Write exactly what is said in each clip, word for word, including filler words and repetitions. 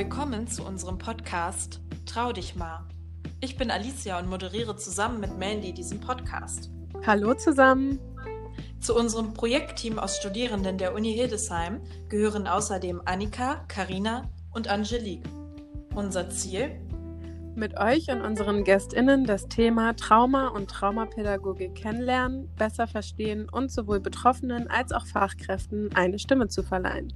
Willkommen zu unserem Podcast Trau dich mal. Ich bin Alicia und moderiere zusammen mit Mandy diesen Podcast. Hallo zusammen! Zu unserem Projektteam aus Studierenden der Uni Hildesheim gehören außerdem Annika, Carina und Angelique. Unser Ziel? Mit euch und unseren GästInnen das Thema Trauma und Traumapädagogik kennenlernen, besser verstehen und sowohl Betroffenen als auch Fachkräften eine Stimme zu verleihen.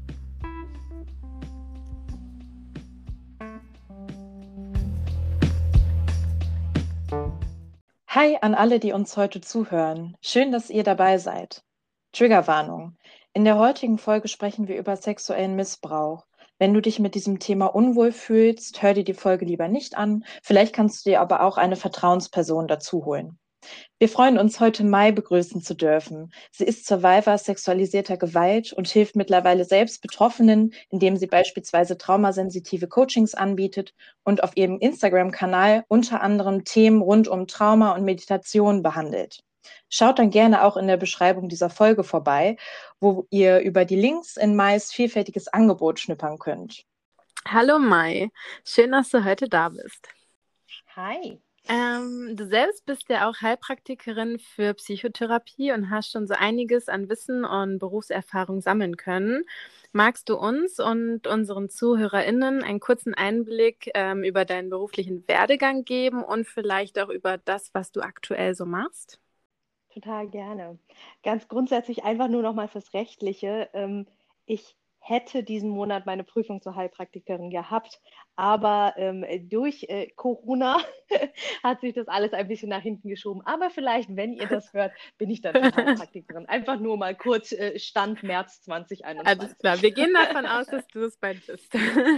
Hi an alle, die uns heute zuhören. Schön, dass ihr dabei seid. Triggerwarnung. In der heutigen Folge sprechen wir über sexuellen Missbrauch. Wenn du dich mit diesem Thema unwohl fühlst, hör dir die Folge lieber nicht an. Vielleicht kannst du dir aber auch eine Vertrauensperson dazu holen. Wir freuen uns, heute Mai begrüßen zu dürfen. Sie ist Survivor sexualisierter Gewalt und hilft mittlerweile selbst Betroffenen, indem sie beispielsweise traumasensitive Coachings anbietet und auf ihrem Instagram-Kanal unter anderem Themen rund um Trauma und Meditation behandelt. Schaut dann gerne auch in der Beschreibung dieser Folge vorbei, wo ihr über die Links in Mais vielfältiges Angebot schnuppern könnt. Hallo Mai, schön, dass du heute da bist. Hi. Ähm, du selbst bist ja auch Heilpraktikerin für Psychotherapie und hast schon so einiges an Wissen und Berufserfahrung sammeln können. Magst du uns und unseren ZuhörerInnen einen kurzen Einblick ähm, über deinen beruflichen Werdegang geben und vielleicht auch über das, was du aktuell so machst? Total gerne. Ganz grundsätzlich einfach nur noch mal fürs Rechtliche. Ähm, ich hätte diesen Monat meine Prüfung zur Heilpraktikerin gehabt, aber ähm, durch äh, Corona hat sich das alles ein bisschen nach hinten geschoben. Aber vielleicht, wenn ihr das hört, bin ich dann schon Heilpraktikerin. Einfach nur mal kurz äh, Stand März zwanzig einundzwanzig. Alles klar, wir gehen davon aus, dass du es bald bist.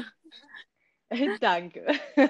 Danke.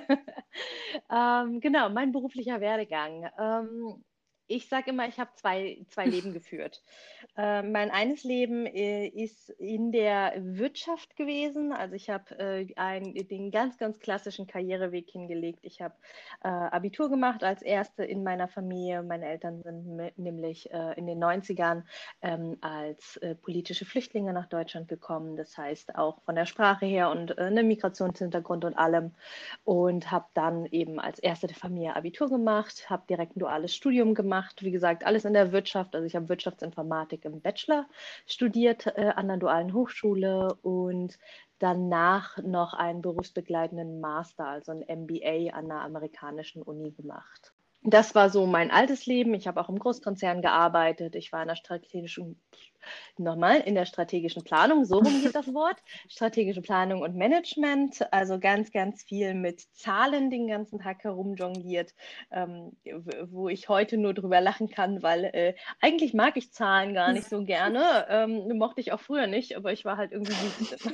ähm, genau, mein beruflicher Werdegang. Ähm, ich sage immer, ich habe zwei, zwei Leben geführt. Äh, mein eines Leben äh, ist in der Wirtschaft gewesen. Also ich habe äh, ein, den ganz, ganz klassischen Karriereweg hingelegt. Ich habe äh, Abitur gemacht als Erste in meiner Familie. Meine Eltern sind mit, nämlich äh, in den neunzigern ähm, als äh, politische Flüchtlinge nach Deutschland gekommen. Das heißt auch von der Sprache her und äh, einem Migrationshintergrund und allem. Und habe dann eben als Erste der Familie Abitur gemacht, habe direkt ein duales Studium gemacht. Wie gesagt, alles in der Wirtschaft. Also ich habe Wirtschaftsinformatik im Bachelor studiert äh, an der dualen Hochschule und danach noch einen berufsbegleitenden Master, also ein M B A an einer amerikanischen Uni gemacht. Das war so mein altes Leben. Ich habe auch im Großkonzern gearbeitet. Ich war in der strategischen, nochmal, in der strategischen Planung, so rum geht das Wort, strategische Planung und Management, also ganz, ganz viel mit Zahlen den ganzen Tag herumjongliert, ähm, wo ich heute nur drüber lachen kann, weil äh, eigentlich mag ich Zahlen gar nicht so gerne, ähm, mochte ich auch früher nicht, aber ich war halt irgendwie gut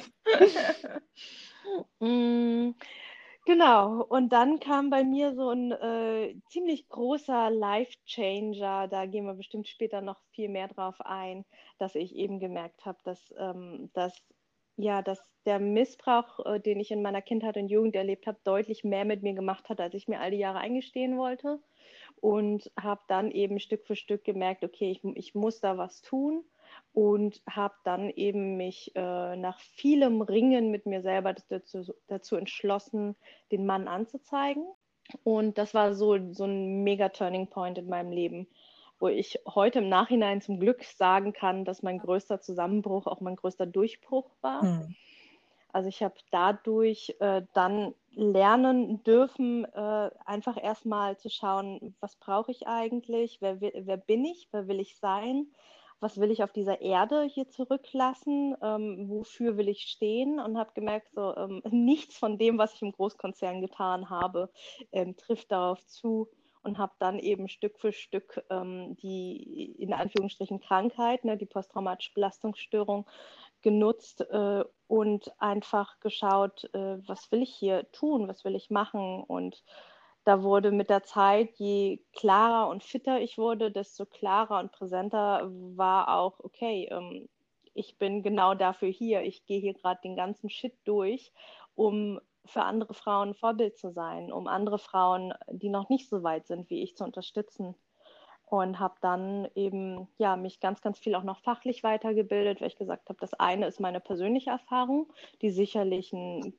drin. mm. Genau, und dann kam bei mir so ein äh, ziemlich großer Life-Changer, da gehen wir bestimmt später noch viel mehr drauf ein, dass ich eben gemerkt habe, dass, ähm, dass, ja, dass der Missbrauch, äh, den ich in meiner Kindheit und Jugend erlebt habe, deutlich mehr mit mir gemacht hat, als ich mir all die Jahre eingestehen wollte. Und habe dann eben Stück für Stück gemerkt, okay, ich, ich muss da was tun. Und habe dann eben mich äh, nach vielem Ringen mit mir selber dazu, dazu entschlossen, den Mann anzuzeigen. Und das war so, so ein mega Turning Point in meinem Leben, wo ich heute im Nachhinein zum Glück sagen kann, dass mein größter Zusammenbruch auch mein größter Durchbruch war. Hm. Also ich habe dadurch äh, dann lernen dürfen, äh, einfach erstmal zu schauen, was brauche ich eigentlich, wer, wer bin ich, wer will ich sein, was will ich auf dieser Erde hier zurücklassen, ähm, wofür will ich stehen, und habe gemerkt, so ähm, nichts von dem, was ich im Großkonzern getan habe, ähm, trifft darauf zu, und habe dann eben Stück für Stück ähm, die, in Anführungsstrichen, Krankheit, ne, die posttraumatische Belastungsstörung genutzt äh, und einfach geschaut, äh, was will ich hier tun, was will ich machen. Und da wurde mit der Zeit, je klarer und fitter ich wurde, desto klarer und präsenter war auch, okay, ähm, ich bin genau dafür hier. Ich gehe hier gerade den ganzen Shit durch, um für andere Frauen ein Vorbild zu sein, um andere Frauen, die noch nicht so weit sind wie ich, zu unterstützen. Und habe dann eben ja, mich ganz, ganz viel auch noch fachlich weitergebildet, weil ich gesagt habe, das eine ist meine persönliche Erfahrung, die sicherlich ein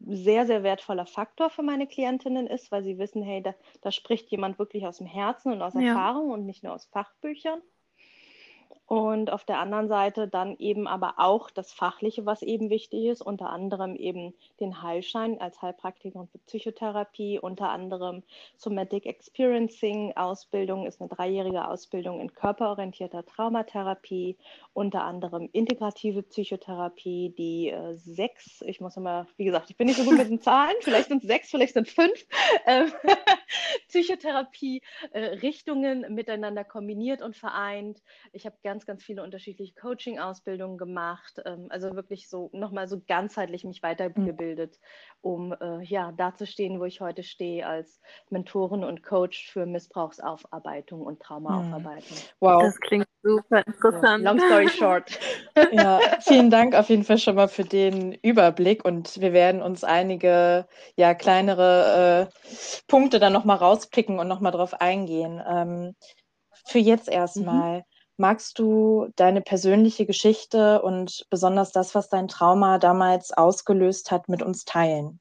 sehr, sehr wertvoller Faktor für meine Klientinnen ist, weil sie wissen, hey, da, da spricht jemand wirklich aus dem Herzen und aus Ja. Erfahrung und nicht nur aus Fachbüchern. Und auf der anderen Seite dann eben aber auch das Fachliche, was eben wichtig ist, unter anderem eben den Heilschein als Heilpraktikerin für Psychotherapie, unter anderem Somatic Experiencing Ausbildung ist eine dreijährige Ausbildung in körperorientierter Traumatherapie, unter anderem integrative Psychotherapie, die äh, sechs, ich muss immer, wie gesagt, ich bin nicht so gut mit den Zahlen, vielleicht sind es sechs, vielleicht sind es fünf, äh, Psychotherapie-Richtungen äh, miteinander kombiniert und vereint. Ich habe ganz, ganz viele unterschiedliche Coaching-Ausbildungen gemacht, ähm, also wirklich so nochmal so ganzheitlich mich weitergebildet, um äh, ja, da zu stehen, wo ich heute stehe, als Mentorin und Coach für Missbrauchsaufarbeitung und Traumaaufarbeitung. Wow. Das klingt super So, interessant. long story short. Ja, vielen Dank auf jeden Fall schon mal für den Überblick und wir werden uns einige ja, kleinere äh, Punkte dann nochmal rauspicken und nochmal drauf eingehen. Ähm, für jetzt erstmal, Mhm. magst du deine persönliche Geschichte und besonders das, was dein Trauma damals ausgelöst hat, mit uns teilen?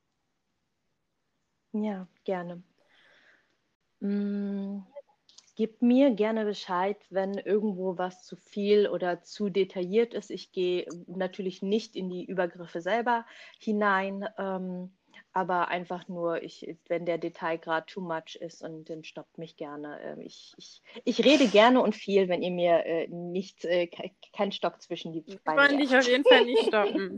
Ja, gerne. Mm. Gib mir gerne Bescheid, wenn irgendwo was zu viel oder zu detailliert ist. Ich gehe natürlich nicht in die Übergriffe selber hinein, ähm, aber einfach nur, ich, wenn der Detailgrad too much ist, und dann stoppt mich gerne. Ähm, ich, ich, ich rede gerne und viel, wenn ihr mir äh, nicht äh, ke keinen Stock zwischen die Wir Beine wollen dich werft. auf jeden Fall nicht stoppen.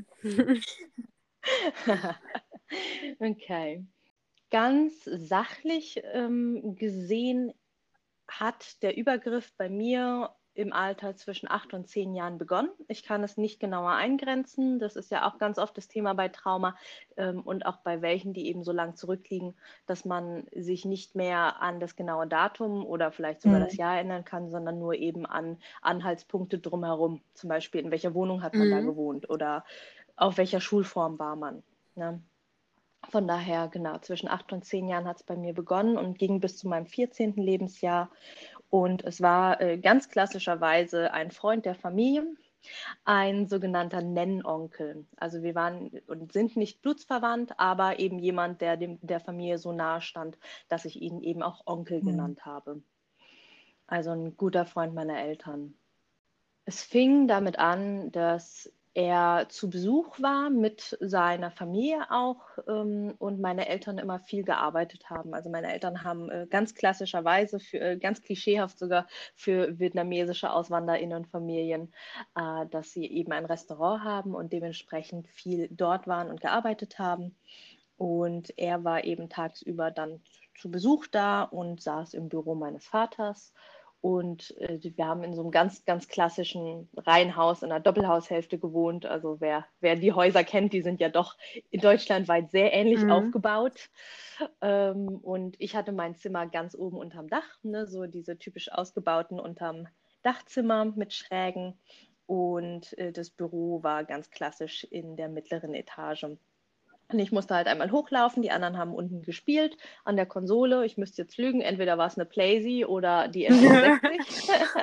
Okay. Ganz sachlich ähm, gesehen hat der Übergriff bei mir im Alter zwischen acht und zehn Jahren begonnen. Ich kann es nicht genauer eingrenzen. Das ist ja auch ganz oft das Thema bei Trauma ähm, und auch bei welchen, die eben so lang zurückliegen, dass man sich nicht mehr an das genaue Datum oder vielleicht sogar Mhm. das Jahr erinnern kann, sondern nur eben an Anhaltspunkte drumherum. Zum Beispiel, in welcher Wohnung hat man Mhm. da gewohnt oder auf welcher Schulform war man. Ne? Von daher, genau, zwischen acht und zehn Jahren hat es bei mir begonnen und ging bis zu meinem vierzehnten Lebensjahr. Und es war äh, ganz klassischerweise ein Freund der Familie, ein sogenannter Nennonkel. Also wir waren und sind nicht blutsverwandt, aber eben jemand, der dem, der Familie so nahe stand, dass ich ihn eben auch Onkel Mhm. genannt habe. Also ein guter Freund meiner Eltern. Es fing damit an, dass er zu Besuch war mit seiner Familie auch ähm, und meine Eltern immer viel gearbeitet haben. Also meine Eltern haben äh, ganz klassischerweise, für, äh, ganz klischeehaft sogar für vietnamesische AuswanderInnenfamilien, äh, dass sie eben ein Restaurant haben und dementsprechend viel dort waren und gearbeitet haben. Und er war eben tagsüber dann zu Besuch da und saß im Büro meines Vaters. Und äh, wir haben in so einem ganz, ganz klassischen Reihenhaus in einer Doppelhaushälfte gewohnt. Also wer, wer die Häuser kennt, die sind ja doch in Deutschland weit sehr ähnlich Mhm. aufgebaut. Ähm, und ich hatte mein Zimmer ganz oben unterm Dach, ne, so diese typisch ausgebauten unterm Dachzimmer mit Schrägen. Und äh, das Büro war ganz klassisch in der mittleren Etage. Und ich musste halt einmal hochlaufen, die anderen haben unten gespielt an der Konsole. Ich müsste jetzt lügen, entweder war es eine Playsee oder die N vierundsechzig.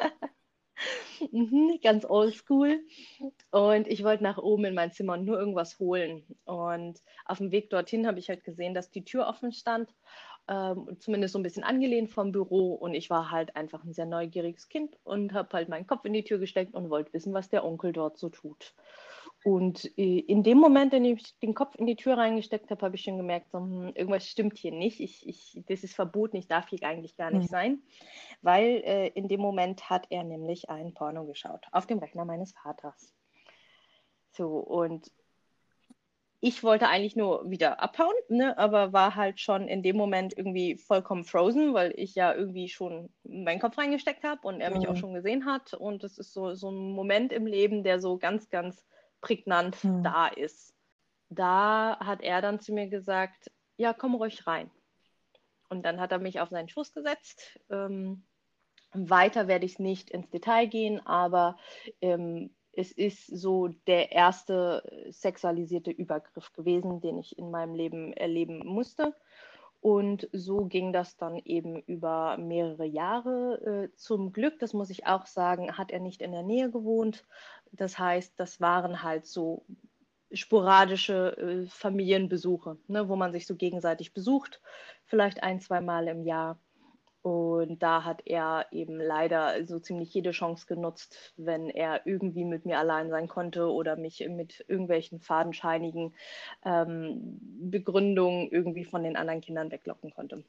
mhm, ganz oldschool. Und ich wollte nach oben in mein Zimmer und nur irgendwas holen. Und auf dem Weg dorthin habe ich halt gesehen, dass die Tür offen stand, ähm, zumindest so ein bisschen angelehnt vom Büro. Und ich war halt einfach ein sehr neugieriges Kind und habe halt meinen Kopf in die Tür gesteckt und wollte wissen, was der Onkel dort so tut. Und äh, in dem Moment, in dem ich den Kopf in die Tür reingesteckt habe, habe ich schon gemerkt, so, hm, irgendwas stimmt hier nicht. Ich, ich, das ist verboten, ich darf hier eigentlich gar nicht Mhm. sein. Weil äh, in dem Moment hat er nämlich ein Porno geschaut auf dem Rechner meines Vaters. So, und ich wollte eigentlich nur wieder abhauen, ne, aber war halt schon in dem Moment irgendwie vollkommen frozen, weil ich ja irgendwie schon meinen Kopf reingesteckt habe und er mich auch Mhm. schon gesehen hat. Und es ist so, so ein Moment im Leben, der so ganz, ganz prägnant Mhm. da ist. Da hat er dann zu mir gesagt, ja, komm ruhig rein. Und dann hat er mich auf seinen Schoß gesetzt. Ähm, weiter werde ich nicht ins Detail gehen, aber ähm, es ist so der erste sexualisierte Übergriff gewesen, den ich in meinem Leben erleben musste. Und so ging das dann eben über mehrere Jahre. Äh, zum Glück, das muss ich auch sagen, hat er nicht in der Nähe gewohnt. Das heißt, das waren halt so sporadische äh, Familienbesuche, ne, wo man sich so gegenseitig besucht, vielleicht ein, zwei Mal im Jahr. Und da hat er eben leider so ziemlich jede Chance genutzt, wenn er irgendwie mit mir allein sein konnte oder mich mit irgendwelchen fadenscheinigen ähm, Begründungen irgendwie von den anderen Kindern weglocken konnte.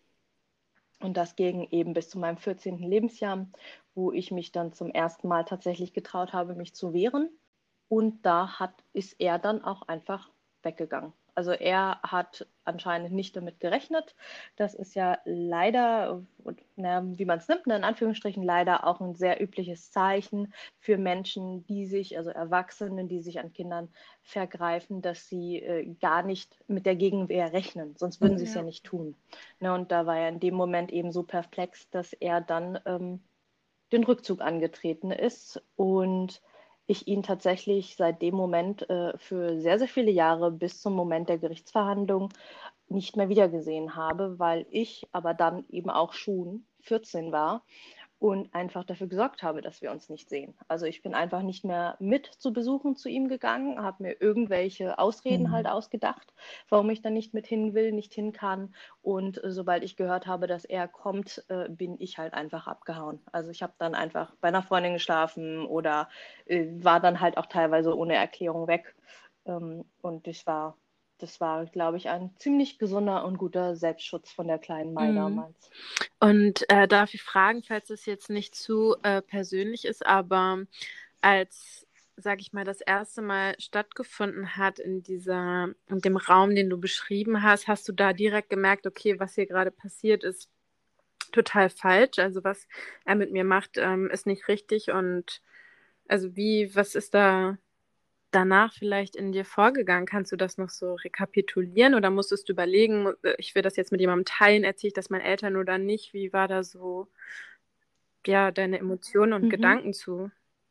Und das ging eben bis zu meinem vierzehnten Lebensjahr, wo ich mich dann zum ersten Mal tatsächlich getraut habe, mich zu wehren. Und da hat, ist er dann auch einfach weggegangen. Also er hat anscheinend nicht damit gerechnet. Das ist ja leider, na, wie man es nimmt, in Anführungsstrichen leider auch ein sehr übliches Zeichen für Menschen, die sich, also Erwachsene, die sich an Kindern vergreifen, dass sie äh, gar nicht mit der Gegenwehr rechnen. Sonst würden sie es ja. ja nicht tun. Ne, und da war er in dem Moment eben so perplex, dass er dann ähm, den Rückzug angetreten ist und ich ihn tatsächlich seit dem Moment äh, für sehr, sehr viele Jahre bis zum Moment der Gerichtsverhandlung nicht mehr wiedergesehen habe, weil ich aber dann eben auch schon vierzehn war und einfach dafür gesorgt habe, dass wir uns nicht sehen. Also ich bin einfach nicht mehr mit zu Besuchen zu ihm gegangen, habe mir irgendwelche Ausreden mhm. halt ausgedacht, warum ich dann nicht mit hin will, nicht hin kann. Und äh, sobald ich gehört habe, dass er kommt, äh, bin ich halt einfach abgehauen. Also ich habe dann einfach bei einer Freundin geschlafen oder äh, war dann halt auch teilweise ohne Erklärung weg. Ähm, und ich war Das war, glaube ich, ein ziemlich gesunder und guter Selbstschutz von der kleinen Mai mhm. damals. Und äh, darf ich fragen, falls es jetzt nicht zu äh, persönlich ist, aber als, sag ich mal, das erste Mal stattgefunden hat in dieser, in dem Raum, den du beschrieben hast, hast du da direkt gemerkt, okay, was hier gerade passiert ist total falsch, also was er mit mir macht, ähm, ist nicht richtig und also wie, was ist da danach vielleicht in dir vorgegangen? Kannst du das noch so rekapitulieren oder musstest du überlegen, ich will das jetzt mit jemandem teilen, erzähle ich das meinen Eltern oder nicht? Wie war da so, ja, deine Emotionen und mhm. Gedanken zu?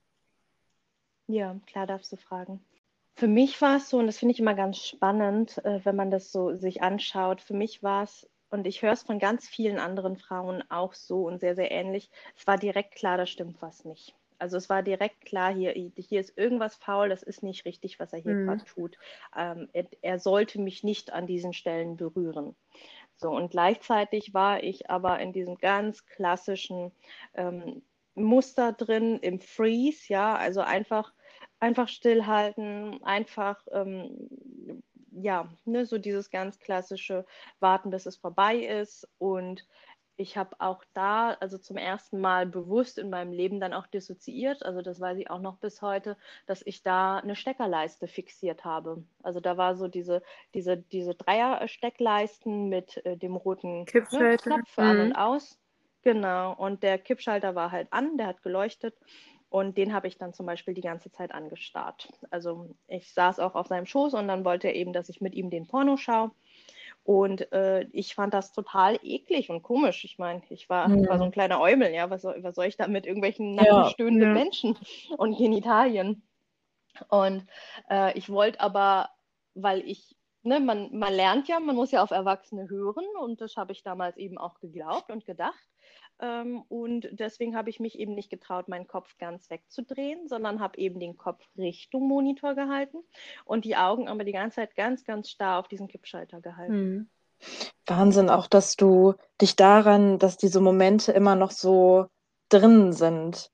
Ja, klar darfst du fragen. Für mich war es so, und das finde ich immer ganz spannend, wenn man das so sich anschaut, für mich war es, und ich höre es von ganz vielen anderen Frauen auch so und sehr, sehr ähnlich, es war direkt klar, da stimmt was nicht. Also es war direkt klar, hier, hier ist irgendwas faul, das ist nicht richtig, was er hier mhm. gerade tut. Ähm, er, er sollte mich nicht an diesen Stellen berühren. So, und gleichzeitig war ich aber in diesem ganz klassischen ähm, Muster drin, im Freeze, ja, also einfach, einfach stillhalten, einfach, ähm, ja, ne, so dieses ganz klassische Warten, bis es vorbei ist. Und ich habe auch da, also zum ersten Mal bewusst in meinem Leben dann auch dissoziiert, also das weiß ich auch noch bis heute, dass ich da eine Steckerleiste fixiert habe. Also da war so diese, diese, diese Dreier-Steckleisten mit äh, dem roten ne, Knopf für mhm. an und aus. Genau, und der Kippschalter war halt an, der hat geleuchtet und den habe ich dann zum Beispiel die ganze Zeit angestarrt. Also ich saß auch auf seinem Schoß und dann wollte er eben, dass ich mit ihm den Porno schaue. Und äh, ich fand das total eklig und komisch. Ich meine, ich war, mhm. war so ein kleiner Eumel, ja, was soll, was soll ich da mit irgendwelchen nackenstöhnenden ja, ja. Menschen und Genitalien? Und äh, ich wollte aber, weil ich, ne, man, man lernt ja, man muss ja auf Erwachsene hören und das habe ich damals eben auch geglaubt und gedacht. Ähm, und deswegen habe ich mich eben nicht getraut, meinen Kopf ganz wegzudrehen, sondern habe eben den Kopf Richtung Monitor gehalten und die Augen aber die ganze Zeit ganz, ganz starr auf diesen Kippschalter gehalten. Hm. Wahnsinn auch, dass du dich daran, dass diese Momente immer noch so drin sind.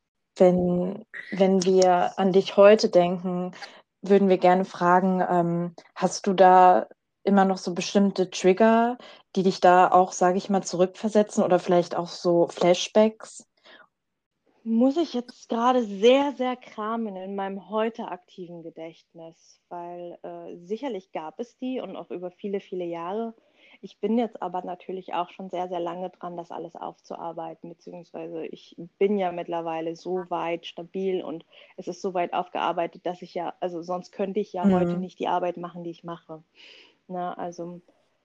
Wenn, wenn wir an dich heute denken, würden wir gerne fragen, ähm, hast du da immer noch so bestimmte Trigger, die dich da auch, sage ich mal, zurückversetzen oder vielleicht auch so Flashbacks? Muss ich jetzt gerade sehr, sehr kramen in meinem heute aktiven Gedächtnis, weil äh, sicherlich gab es die und auch über viele, viele Jahre. Ich bin jetzt aber natürlich auch schon sehr, sehr lange dran, das alles aufzuarbeiten, beziehungsweise ich bin ja mittlerweile so weit stabil und es ist so weit aufgearbeitet, dass ich ja, also sonst könnte ich ja mhm. heute nicht die Arbeit machen, die ich mache. Na, also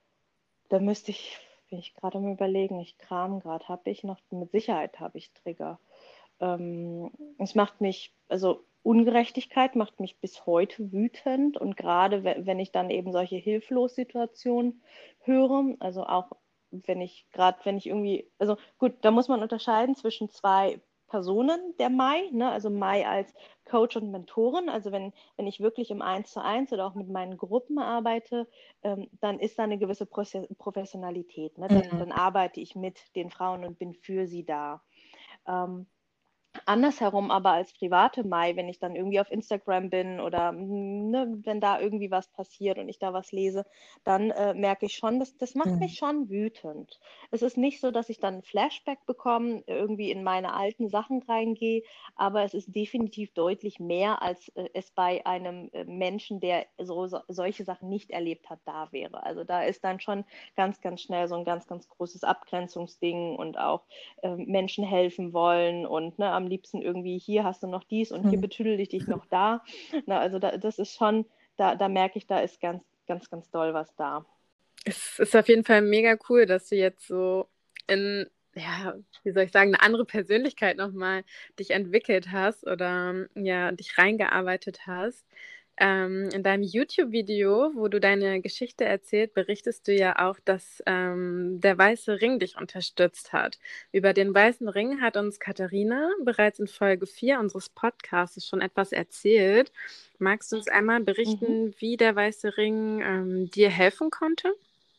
da müsste ich, bin ich gerade am Überlegen, ich kram gerade, habe ich noch, mit Sicherheit habe ich Trigger. Ähm, es macht mich, also Ungerechtigkeit macht mich bis heute wütend und gerade wenn ich dann eben solche Hilflos-Situationen höre, also auch wenn ich gerade, wenn ich irgendwie, also gut, da muss man unterscheiden zwischen zwei Personen der Mai, ne? Also Mai als Coach und Mentorin. Also wenn, wenn ich wirklich im Eins zu eins oder auch mit meinen Gruppen arbeite, ähm, dann ist da eine gewisse Proze- Professionalität. Ne? Dann, Mhm. dann arbeite ich mit den Frauen und bin für sie da. Ähm, Andersherum aber als private Mai, wenn ich dann irgendwie auf Instagram bin oder ne, wenn da irgendwie was passiert und ich da was lese, dann äh, merke ich schon, das, das macht mich Mhm. schon wütend. Es ist nicht so, dass ich dann ein Flashback bekomme, irgendwie in meine alten Sachen reingehe, aber es ist definitiv deutlich mehr, als äh, es bei einem äh, Menschen, der so, so, solche Sachen nicht erlebt hat, da wäre. Also da ist dann schon ganz, ganz schnell so ein ganz, ganz großes Abgrenzungsding und auch äh, Menschen helfen wollen und ne, am liebsten irgendwie hier hast du noch dies und hier Mhm. betüdel ich dich noch da. Na, also da, das ist schon, da, da merke ich, da ist ganz, ganz, ganz doll was da. Es ist auf jeden Fall mega cool, dass du jetzt so in, ja, wie soll ich sagen, eine andere Persönlichkeit nochmal dich entwickelt hast oder ja, dich reingearbeitet hast. Ähm, in deinem YouTube-Video, wo du deine Geschichte erzählt, berichtest du ja auch, dass ähm, der Weiße Ring dich unterstützt hat. Über den Weißen Ring hat uns Katharina bereits in Folge vier unseres Podcasts schon etwas erzählt. Magst du uns einmal Mhm. berichten, wie der Weiße Ring ähm, dir helfen konnte?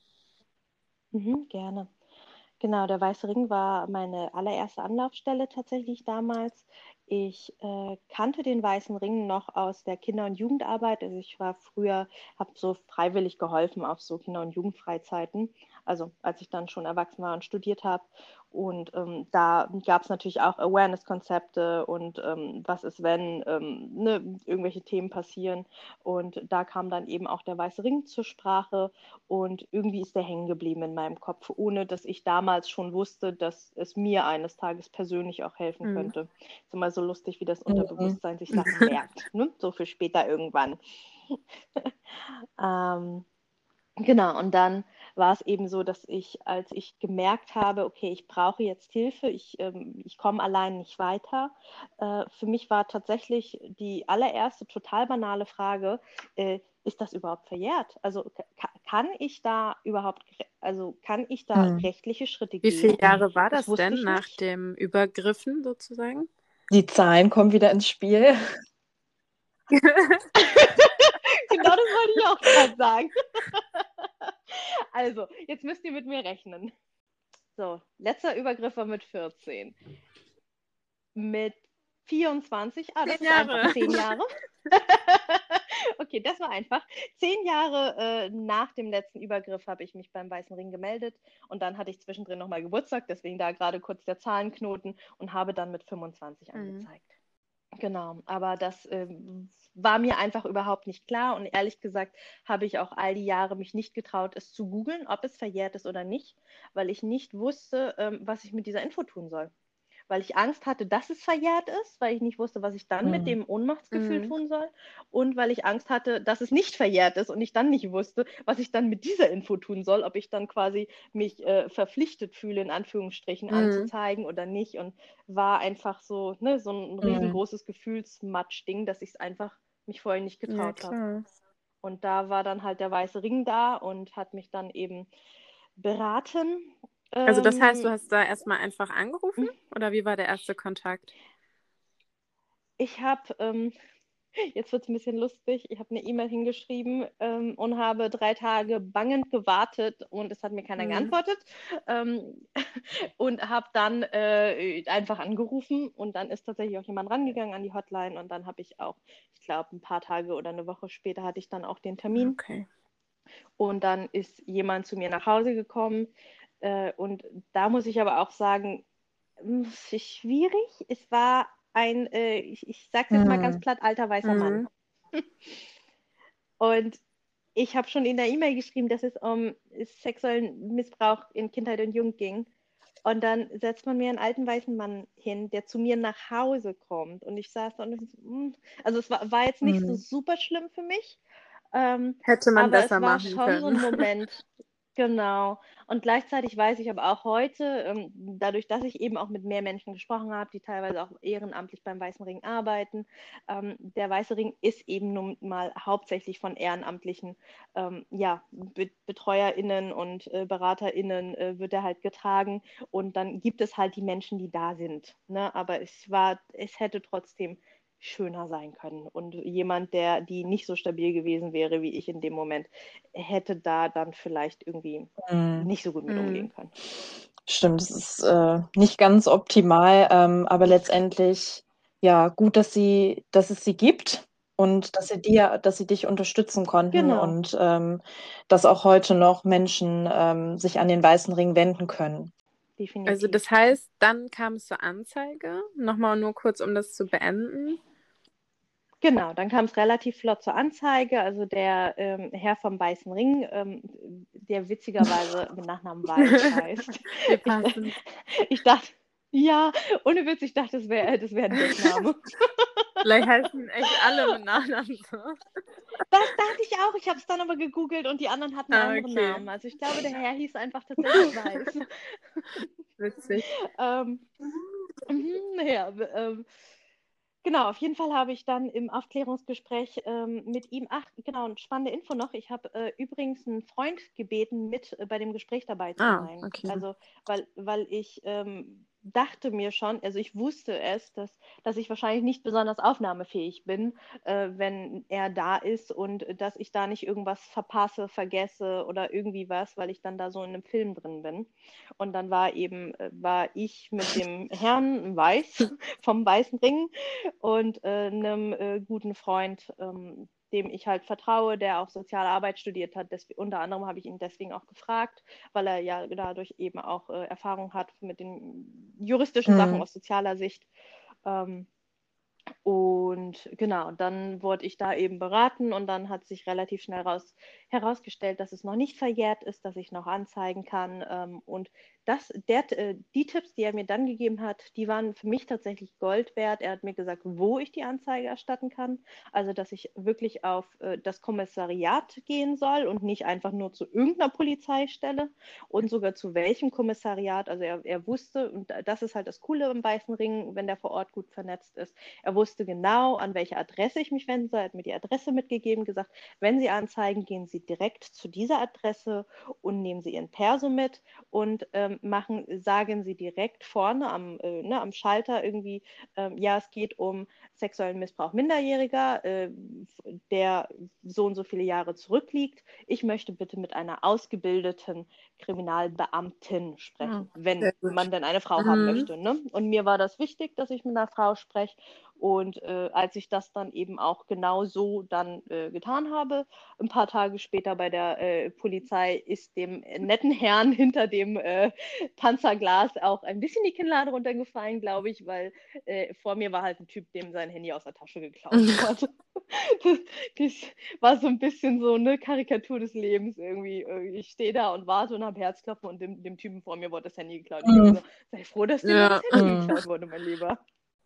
Mhm, gerne. Genau, der Weiße Ring war meine allererste Anlaufstelle tatsächlich damals. Ich äh, kannte den Weißen Ring noch aus der Kinder- und Jugendarbeit. Also ich war früher, habe so freiwillig geholfen auf so Kinder- und Jugendfreizeiten. Also als ich dann schon erwachsen war und studiert habe. Und ähm, da gab es natürlich auch Awareness-Konzepte und ähm, was ist, wenn ähm, ne, irgendwelche Themen passieren. Und da kam dann eben auch der Weiße Ring zur Sprache. Und irgendwie ist der hängen geblieben in meinem Kopf, ohne dass ich damals schon wusste, dass es mir eines Tages persönlich auch helfen Mhm. könnte. Ist immer so lustig, wie das Mhm. Unterbewusstsein sich Sachen merkt, ne? So für später irgendwann. ähm, Genau, und dann war es eben so, dass ich, als ich gemerkt habe, okay, ich brauche jetzt Hilfe, ich, ähm, ich komme allein nicht weiter, äh, für mich war tatsächlich die allererste total banale Frage, äh, ist das überhaupt verjährt? Also ka- kann ich da überhaupt, also kann ich da Mhm. rechtliche Schritte Wie viele gehen? Jahre war Das das wusste denn ich nach nicht. dem Übergriffen sozusagen? Die Zahlen kommen wieder ins Spiel. Genau das wollte ich auch gerade sagen. Also, jetzt müsst ihr mit mir rechnen. So, letzter Übergriff war mit vierzehn. Mit vierundzwanzig, ah, das Zehn ist einfach, Jahre. zehn Jahre. Okay, das war einfach. Zehn Jahre äh, nach dem letzten Übergriff habe ich mich beim Weißen Ring gemeldet und dann hatte ich zwischendrin nochmal Geburtstag, deswegen da gerade kurz der Zahlenknoten und habe dann mit fünfundzwanzig Mhm. angezeigt. Genau, aber das ähm, war mir einfach überhaupt nicht klar und ehrlich gesagt habe ich auch all die Jahre mich nicht getraut, es zu googeln, ob es verjährt ist oder nicht, weil ich nicht wusste, ähm, was ich mit dieser Info tun soll. Weil ich Angst hatte, dass es verjährt ist, weil ich nicht wusste, was ich dann mit Mhm. dem Ohnmachtsgefühl Mhm. tun soll und weil ich Angst hatte, dass es nicht verjährt ist und ich dann nicht wusste, was ich dann mit dieser Info tun soll, ob ich dann quasi mich äh, verpflichtet fühle, in Anführungsstrichen, Mhm. anzuzeigen oder nicht und war einfach so, ne, so ein Mhm. riesengroßes Gefühlsmatsch-Ding, dass ich es einfach mich vorher nicht Ja, getraut habe. klar. Und da war dann halt der Weiße Ring da und hat mich dann eben beraten. Also das heißt, du Ähm, hast da erstmal einfach angerufen oder wie war der erste Kontakt? ich habe ähm, Jetzt wird es ein bisschen lustig. Ich habe eine E-Mail hingeschrieben ähm, und habe drei Tage bangend gewartet und es hat mir keiner Mhm. geantwortet. Ähm, und habe dann äh, einfach angerufen und dann ist tatsächlich auch jemand rangegangen an die Hotline und dann habe ich auch, ich glaube, ein paar Tage oder eine Woche später hatte ich dann auch den Termin Okay. und dann ist jemand zu mir nach Hause gekommen äh, und da muss ich aber auch sagen, schwierig. Es war ein, äh, ich, ich sag's jetzt mal ganz Mhm. platt, alter weißer Mann. Mhm. Und ich habe schon in der E-Mail geschrieben, dass es um sexuellen Missbrauch in Kindheit und Jugend ging. Und dann setzt man mir einen alten weißen Mann hin, der zu mir nach Hause kommt. Und ich saß da und ich, mm. also es war, war jetzt nicht so Mhm. super schlimm für mich, ähm, Hätte man aber besser es war machen schon so ein können. Moment. Genau. Und gleichzeitig weiß ich aber auch heute, ähm, dadurch, dass ich eben auch mit mehr Menschen gesprochen habe, die teilweise auch ehrenamtlich beim Weißen Ring arbeiten, ähm, der Weiße Ring ist eben nun mal hauptsächlich von ehrenamtlichen ähm, ja, Be BetreuerInnen und äh, BeraterInnen äh, wird er halt getragen. Und dann gibt es halt die Menschen, die da sind. Ne? Aber es war, es hätte trotzdem schöner sein können. Und jemand, der die nicht so stabil gewesen wäre wie ich in dem Moment, hätte da dann vielleicht irgendwie Mhm. nicht so gut mit Mhm. umgehen können. Stimmt, es ist äh, nicht ganz optimal, ähm, aber letztendlich ja gut, dass sie, dass es sie gibt und dass sie dir, dass sie dich unterstützen konnten Genau, und ähm, dass auch heute noch Menschen ähm, sich an den Weißen Ring wenden können. Also definitiv. das heißt, dann kam es zur Anzeige. Nochmal nur kurz, um das zu beenden. Genau, dann kam es relativ flott zur Anzeige. Also der ähm, Herr vom Weißen Ring, ähm, der witzigerweise mit Nachnamen Weiß heißt. Wir Ich, passen. ich dachte, ja, ohne Witz, ich dachte, das wäre das wär ein Deckname. Vielleicht heißen echt alle mit Nachnamen so. Das dachte ich auch. Ich habe es dann aber gegoogelt und die anderen hatten Ah, andere okay. Namen. Also ich glaube, der Herr hieß einfach tatsächlich Weiß. Witzig. ähm, mhm, ja, ähm, genau, auf jeden Fall habe ich dann im Aufklärungsgespräch ähm, mit ihm, ach genau, eine spannende Info noch, ich habe äh, übrigens einen Freund gebeten, mit äh, bei dem Gespräch dabei zu Ah, sein. okay. Also, weil, weil ich ähm, dachte mir schon, also ich wusste es, dass, dass ich wahrscheinlich nicht besonders aufnahmefähig bin, äh, wenn er da ist und dass ich da nicht irgendwas verpasse, vergesse oder irgendwie was, weil ich dann da so in einem Film drin bin. Und dann war eben, äh, war ich mit dem Herrn Weiß vom Weißen Ring und äh, einem äh, guten Freund, ähm, dem ich halt vertraue, der auch soziale Arbeit studiert hat. Deswegen, unter anderem habe ich ihn deswegen auch gefragt, weil er ja dadurch eben auch äh, Erfahrung hat mit den juristischen Sachen Mhm. aus sozialer Sicht. Ähm, und genau, dann wurde ich da eben beraten und dann hat sich relativ schnell raus, herausgestellt, dass es noch nicht verjährt ist, dass ich noch anzeigen kann. Ähm, und das, der, äh, die Tipps, die er mir dann gegeben hat, die waren für mich tatsächlich Gold wert. Er hat mir gesagt, wo ich die Anzeige erstatten kann. Also, dass ich wirklich auf äh, das Kommissariat gehen soll und nicht einfach nur zu irgendeiner Polizeistelle und sogar zu welchem Kommissariat. Also er, er wusste, und das ist halt das Coole im Weißen Ring, wenn der vor Ort gut vernetzt ist, er wusste genau, an welche Adresse ich mich wenden soll. Er hat mir die Adresse mitgegeben, gesagt, wenn Sie anzeigen, gehen Sie direkt zu dieser Adresse und nehmen Sie Ihren Perso mit und ähm, machen, sagen Sie direkt vorne am, äh, ne, am Schalter irgendwie, ähm, ja, es geht um sexuellen Missbrauch Minderjähriger, äh, der so und so viele Jahre zurückliegt. Ich möchte bitte mit einer ausgebildeten Kriminalbeamtin sprechen, Oh, wenn sehr gut. man denn eine Frau haben Mhm. möchte. Ne? Und mir war das wichtig, dass ich mit einer Frau spreche. Und äh, als ich das dann eben auch genau so dann äh, getan habe, ein paar Tage später bei der äh, Polizei ist dem netten Herrn hinter dem äh, Panzerglas auch ein bisschen die Kinnlade runtergefallen, glaube ich, weil äh, vor mir war halt ein Typ, dem sein Handy aus der Tasche geklaut wurde. Das, das war so ein bisschen so eine Karikatur des Lebens irgendwie. Ich stehe da und warte und habe Herzklopfen und dem, dem Typen vor mir wurde das Handy geklaut. Ich denke Mhm. so, sei froh, dass dir nur Ja. das Handy Mhm. geklaut wurde, mein Lieber.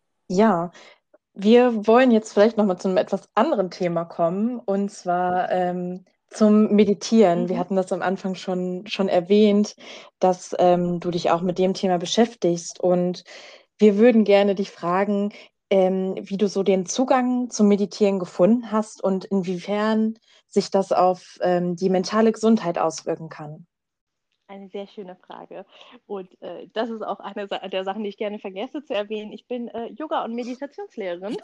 Ja, wir wollen jetzt vielleicht noch mal zu einem etwas anderen Thema kommen, und zwar ähm, zum Meditieren. Wir Mhm. hatten das am Anfang schon, schon erwähnt, dass ähm, du dich auch mit dem Thema beschäftigst. Und wir würden gerne dich fragen, ähm, wie du so den Zugang zum Meditieren gefunden hast und inwiefern sich das auf ähm, die mentale Gesundheit auswirken kann. Eine sehr schöne Frage. Und äh, das ist auch eine der Sachen, die ich gerne vergesse zu erwähnen. Ich bin äh, Yoga- und Meditationslehrerin.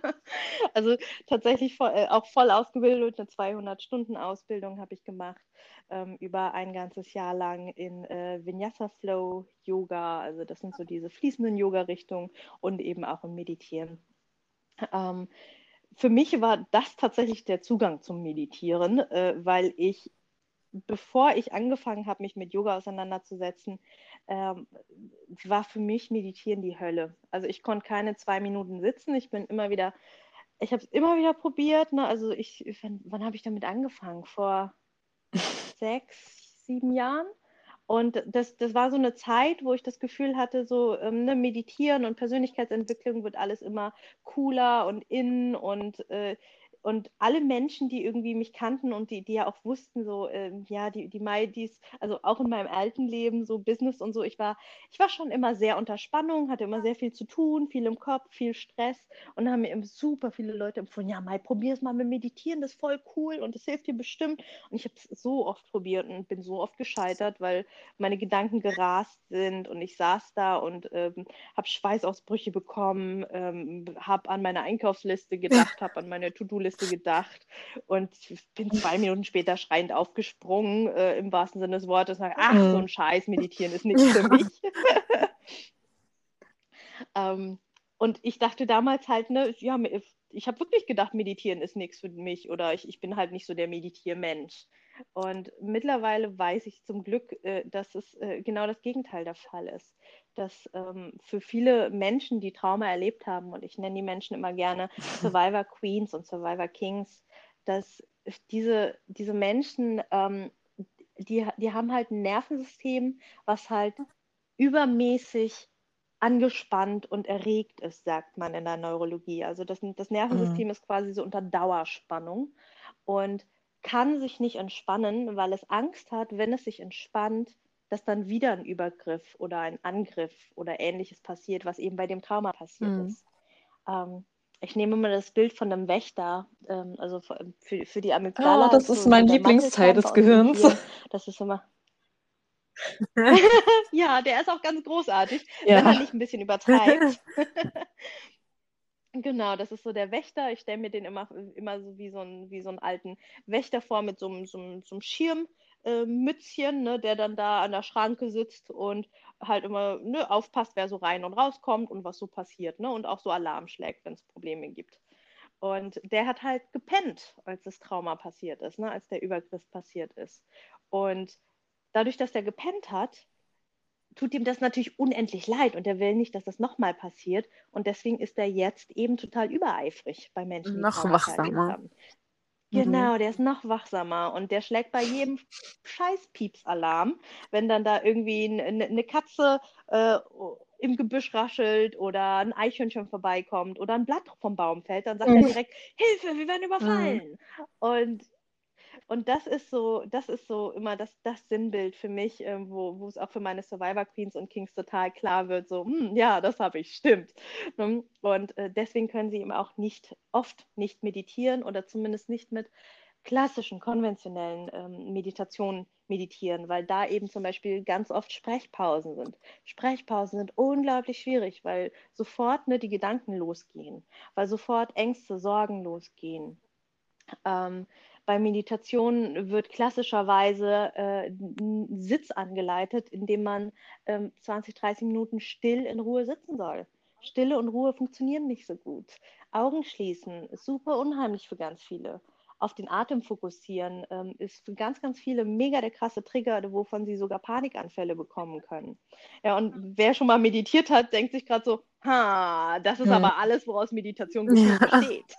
Also tatsächlich voll, äh, auch voll ausgebildet. Eine zweihundert-Stunden-Ausbildung habe ich gemacht ähm, über ein ganzes Jahr lang in äh, Vinyasa Flow Yoga. Also das sind so diese fließenden Yoga-Richtungen und eben auch im Meditieren. Ähm, für mich war das tatsächlich der Zugang zum Meditieren, äh, weil ich bevor ich angefangen habe, mich mit Yoga auseinanderzusetzen, ähm, war für mich Meditieren die Hölle. Also ich konnte keine zwei Minuten sitzen. Ich bin immer wieder, ich habe es immer wieder probiert. Ne? Also ich, wann, wann habe ich damit angefangen? Vor sechs, sieben Jahren. Und das, das war so eine Zeit, wo ich das Gefühl hatte, so ähm, ne, Meditieren und Persönlichkeitsentwicklung wird alles immer cooler und in und äh, und alle Menschen, die irgendwie mich kannten und die, die ja auch wussten, so, ähm, ja, die, die Mai, die ist, also auch in meinem alten Leben, so Business und so, ich war, ich war schon immer sehr unter Spannung, hatte immer sehr viel zu tun, viel im Kopf, viel Stress und da haben mir eben super viele Leute empfohlen, ja, Mai, probier es mal mit Meditieren, das ist voll cool und das hilft dir bestimmt. Und ich habe es so oft probiert und bin so oft gescheitert, weil meine Gedanken gerast sind und ich saß da und ähm, habe Schweißausbrüche bekommen, ähm, habe an meine Einkaufsliste gedacht, habe an meine To-Do-Liste gedacht und bin zwei Minuten später schreiend aufgesprungen, äh, im wahrsten Sinne des Wortes, und sage, ach, so Mhm. ein Scheiß, meditieren ist nichts für mich. ähm, und ich dachte damals halt, ne, ja, ich habe wirklich gedacht, meditieren ist nichts für mich oder ich, ich bin halt nicht so der Meditiermensch. Und mittlerweile weiß ich zum Glück, äh, dass es äh, genau das Gegenteil der Fall ist. Dass ähm, für viele Menschen, die Trauma erlebt haben, und ich nenne die Menschen immer gerne Survivor Queens und Survivor Kings, dass diese, diese Menschen, ähm, die, die haben halt ein Nervensystem, was halt übermäßig angespannt und erregt ist, sagt man in der Neurologie. Also das, das Mhm. Nervensystem ist quasi so unter Dauerspannung und kann sich nicht entspannen, weil es Angst hat, wenn es sich entspannt, dass dann wieder ein Übergriff oder ein Angriff oder ähnliches passiert, was eben bei dem Trauma passiert Mhm. ist. Ähm, ich nehme immer das Bild von einem Wächter, ähm, also für, für die Oh, Amygdala das ist ist so, so mein der Lieblingsteil Mandelkern bei des uns im Gehirns. Hirn. Das ist immer, ja, der ist auch ganz großartig, wenn er Ja. nicht ein bisschen übertreibt. Genau, das ist so der Wächter. Ich stelle mir den immer, immer so wie so, ein, wie so einen alten Wächter vor mit so einem, so einem, so einem Schirmmützchen, äh, ne, der dann da an der Schranke sitzt und halt immer ne, aufpasst, wer so rein und rauskommt und was so passiert, ne, und auch so Alarm schlägt, wenn es Probleme gibt. Und der hat halt gepennt, als das Trauma passiert ist, ne, als der Übergriff passiert ist. Und dadurch, dass der gepennt hat, tut ihm das natürlich unendlich leid und er will nicht, dass das nochmal passiert. Und deswegen ist er jetzt eben total übereifrig bei Menschen, die Noch Traumata erlebt wachsamer. haben. Mhm. Genau, der ist noch wachsamer und der schlägt bei jedem Scheiß-Pieps-Alarm, wenn dann da irgendwie eine, eine Katze äh, im Gebüsch raschelt oder ein Eichhörnchen vorbeikommt oder ein Blatt vom Baum fällt, dann sagt er Mhm. direkt, Hilfe, wir werden Mhm. überfallen. Und und das ist so, das ist so immer das, das Sinnbild für mich, ähm, wo, wo es auch für meine Survivor Queens und Kings total klar wird, so, hm, ja, das habe ich, stimmt. Ne? Und äh, deswegen können sie eben auch nicht, oft nicht meditieren oder zumindest nicht mit klassischen, konventionellen ähm, Meditationen meditieren, weil da eben zum Beispiel ganz oft Sprechpausen sind. Sprechpausen sind unglaublich schwierig, weil sofort ne, die Gedanken losgehen, weil sofort Ängste, Sorgen losgehen. Ähm, bei Meditation wird klassischerweise äh, ein Sitz angeleitet, in dem man ähm, zwanzig, dreißig Minuten still in Ruhe sitzen soll. Stille und Ruhe funktionieren nicht so gut. Augen schließen ist super unheimlich für ganz viele. Auf den Atem fokussieren ähm, ist für ganz, ganz viele mega der krasse Trigger, wovon sie sogar Panikanfälle bekommen können. Ja, und wer schon mal meditiert hat, denkt sich gerade so, ha, das ist Mhm. aber alles, woraus Meditation gefühlt Ja. besteht.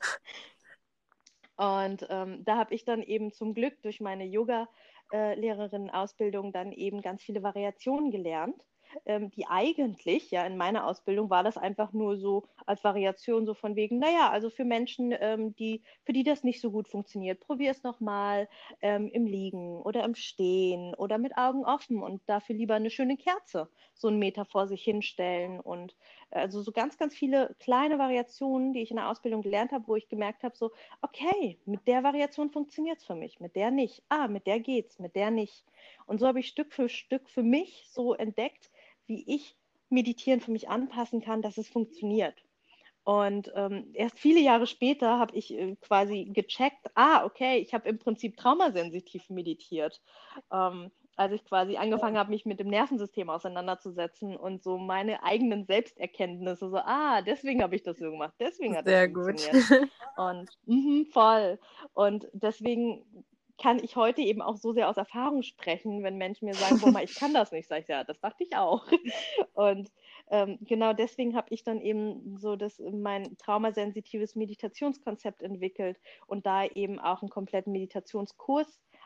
Und ähm, da habe ich dann eben zum Glück durch meine Yoga-Lehrerinnen-Ausbildung dann eben ganz viele Variationen gelernt, ähm, die eigentlich, ja, in meiner Ausbildung war das einfach nur so als Variation so von wegen, naja, also für Menschen, ähm, die, für die das nicht so gut funktioniert, probier es nochmal ähm, im Liegen oder im Stehen oder mit Augen offen und dafür lieber eine schöne Kerze, so einen Meter vor sich hinstellen und also so ganz, ganz viele kleine Variationen, die ich in der Ausbildung gelernt habe, wo ich gemerkt habe, so, okay, mit der Variation funktioniert es für mich, mit der nicht. Ah, mit der geht's, mit der nicht. Und so habe ich Stück für Stück für mich so entdeckt, wie ich Meditieren für mich anpassen kann, dass es funktioniert. Und ähm, erst viele Jahre später habe ich äh, quasi gecheckt, ah, okay, ich habe im Prinzip traumasensitiv meditiert. Ähm, als ich quasi angefangen habe, mich mit dem Nervensystem auseinanderzusetzen und so meine eigenen Selbsterkenntnisse, so, ah, deswegen habe ich das so gemacht, deswegen hat das Sehr gut. funktioniert. Und mh, voll. Und deswegen kann ich heute eben auch so sehr aus Erfahrung sprechen, wenn Menschen mir sagen, boah, mal, ich kann das nicht, sage ich, ja, das dachte ich auch. Und ähm, genau deswegen habe ich dann eben so das, mein traumasensitives Meditationskonzept entwickelt und da eben auch einen kompletten Meditationskurs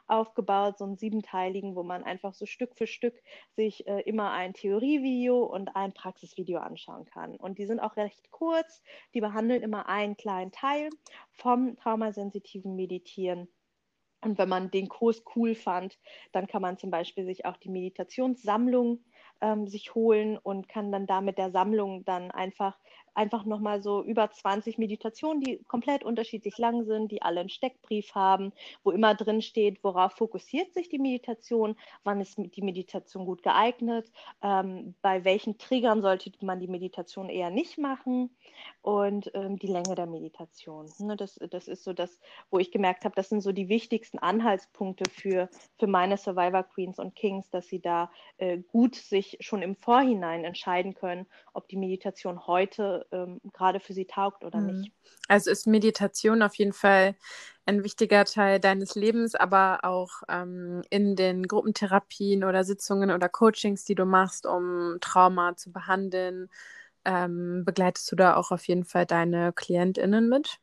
aufgebaut, so einen siebenteiligen, wo man einfach so Stück für Stück sich äh, immer ein Theorievideo und ein Praxisvideo anschauen kann. Und die sind auch recht kurz, die behandeln immer einen kleinen Teil vom traumasensitiven Meditieren. Und wenn man den Kurs cool fand, dann kann man zum Beispiel sich auch die Meditationssammlung ähm, sich holen und kann dann da mit der Sammlung dann einfach, einfach nochmal so über zwanzig Meditationen, die komplett unterschiedlich lang sind, die alle einen Steckbrief haben, wo immer drin steht, worauf fokussiert sich die Meditation, wann ist die Meditation gut geeignet, ähm, bei welchen Triggern sollte man die Meditation eher nicht machen und ähm, die Länge der Meditation. Ne, das, das ist so das, wo ich gemerkt habe, das sind so die wichtigsten Anhaltspunkte für, für meine Survivor Queens und Kings, dass sie da äh, gut sich schon im Vorhinein entscheiden können, ob die Meditation heute ähm, gerade für sie taugt oder Mhm. nicht. Also ist Meditation auf jeden Fall ein wichtiger Teil deines Lebens, aber auch ähm, in den Gruppentherapien oder Sitzungen oder Coachings, die du machst, um Trauma zu behandeln, ähm, begleitest du da auch auf jeden Fall deine KlientInnen mit?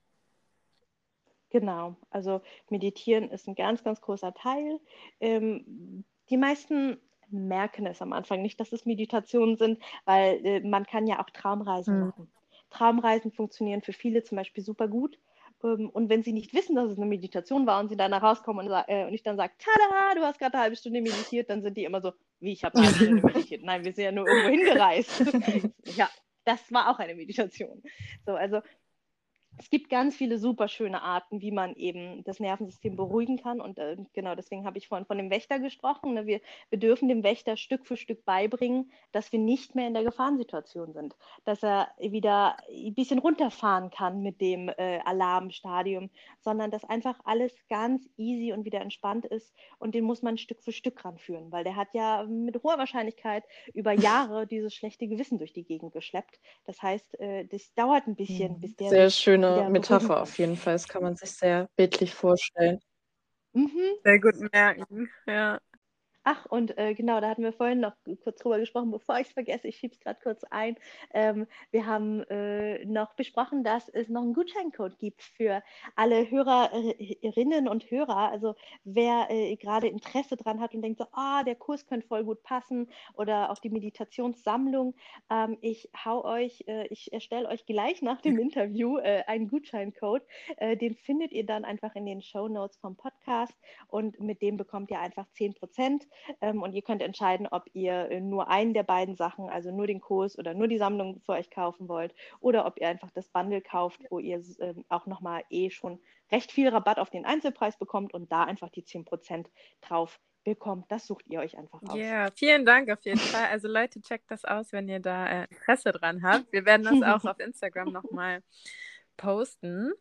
Genau, also Meditieren ist ein ganz, ganz großer Teil. Ähm, die meisten merken es am Anfang nicht, dass es Meditationen sind, weil äh, man kann ja auch Traumreisen Mhm. machen. Traumreisen funktionieren für viele zum Beispiel super gut. Ähm, und wenn sie nicht wissen, dass es eine Meditation war und sie danach rauskommen und, äh, und ich dann sage, tada, du hast gerade eine halbe Stunde meditiert, dann sind die immer so, wie, ich habe eine halbe Stunde meditiert. Nein, wir sind ja nur irgendwo hingereist. Ja, das war auch eine Meditation. So, also es gibt ganz viele super schöne Arten, wie man eben das Nervensystem beruhigen kann. Und äh, genau deswegen habe ich vorhin von dem Wächter gesprochen. Ne? Wir, wir dürfen dem Wächter Stück für Stück beibringen, dass wir nicht mehr in der Gefahrensituation sind. Dass er wieder ein bisschen runterfahren kann mit dem äh, Alarmstadium, sondern dass einfach alles ganz easy und wieder entspannt ist. Und den muss man Stück für Stück ranführen, weil der hat ja mit hoher Wahrscheinlichkeit über Jahre dieses schlechte Gewissen durch die Gegend geschleppt. Das heißt, äh, das dauert ein bisschen, bis der Sehr sich schöne wieder beruhigen Metapher kann. auf jeden Fall. Das kann man sich sehr bildlich vorstellen. Mhm. Sehr gut merken, ja. Ach, und äh, genau, da hatten wir vorhin noch kurz drüber gesprochen, bevor ich es vergesse, ich schiebe es gerade kurz ein. Ähm, wir haben äh, noch besprochen, dass es noch einen Gutscheincode gibt für alle Hörerinnen und Hörer. Also wer äh, gerade Interesse dran hat und denkt so, ah, der Kurs könnte voll gut passen oder auch die Meditationssammlung. Ähm, ich hau euch, äh, ich erstelle euch gleich nach dem Interview äh, einen Gutscheincode. Äh, den findet ihr dann einfach in den Shownotes vom Podcast und mit dem bekommt ihr einfach zehn Prozent. Ähm, und ihr könnt entscheiden, ob ihr äh, nur einen der beiden Sachen, also nur den Kurs oder nur die Sammlung für euch kaufen wollt oder ob ihr einfach das Bundle kauft, wo ihr äh, auch nochmal eh schon recht viel Rabatt auf den Einzelpreis bekommt und da einfach die zehn Prozent drauf bekommt. Das sucht ihr euch einfach aus. Ja, vielen Dank auf jeden Fall. Also Leute, checkt das aus, wenn ihr da äh, Interesse dran habt. Wir werden das auch auf Instagram nochmal posten.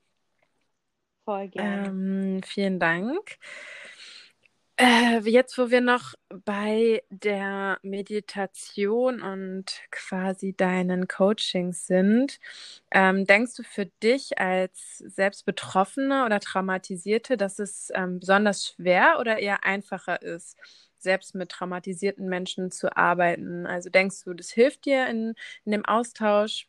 Voll gerne. Ähm, vielen Dank. Äh, jetzt, wo wir noch bei der Meditation und quasi deinen Coachings sind, ähm, denkst du für dich als selbst Betroffene oder Traumatisierte, dass es ähm, besonders schwer oder eher einfacher ist, selbst mit traumatisierten Menschen zu arbeiten? Also denkst du, das hilft dir in, in dem Austausch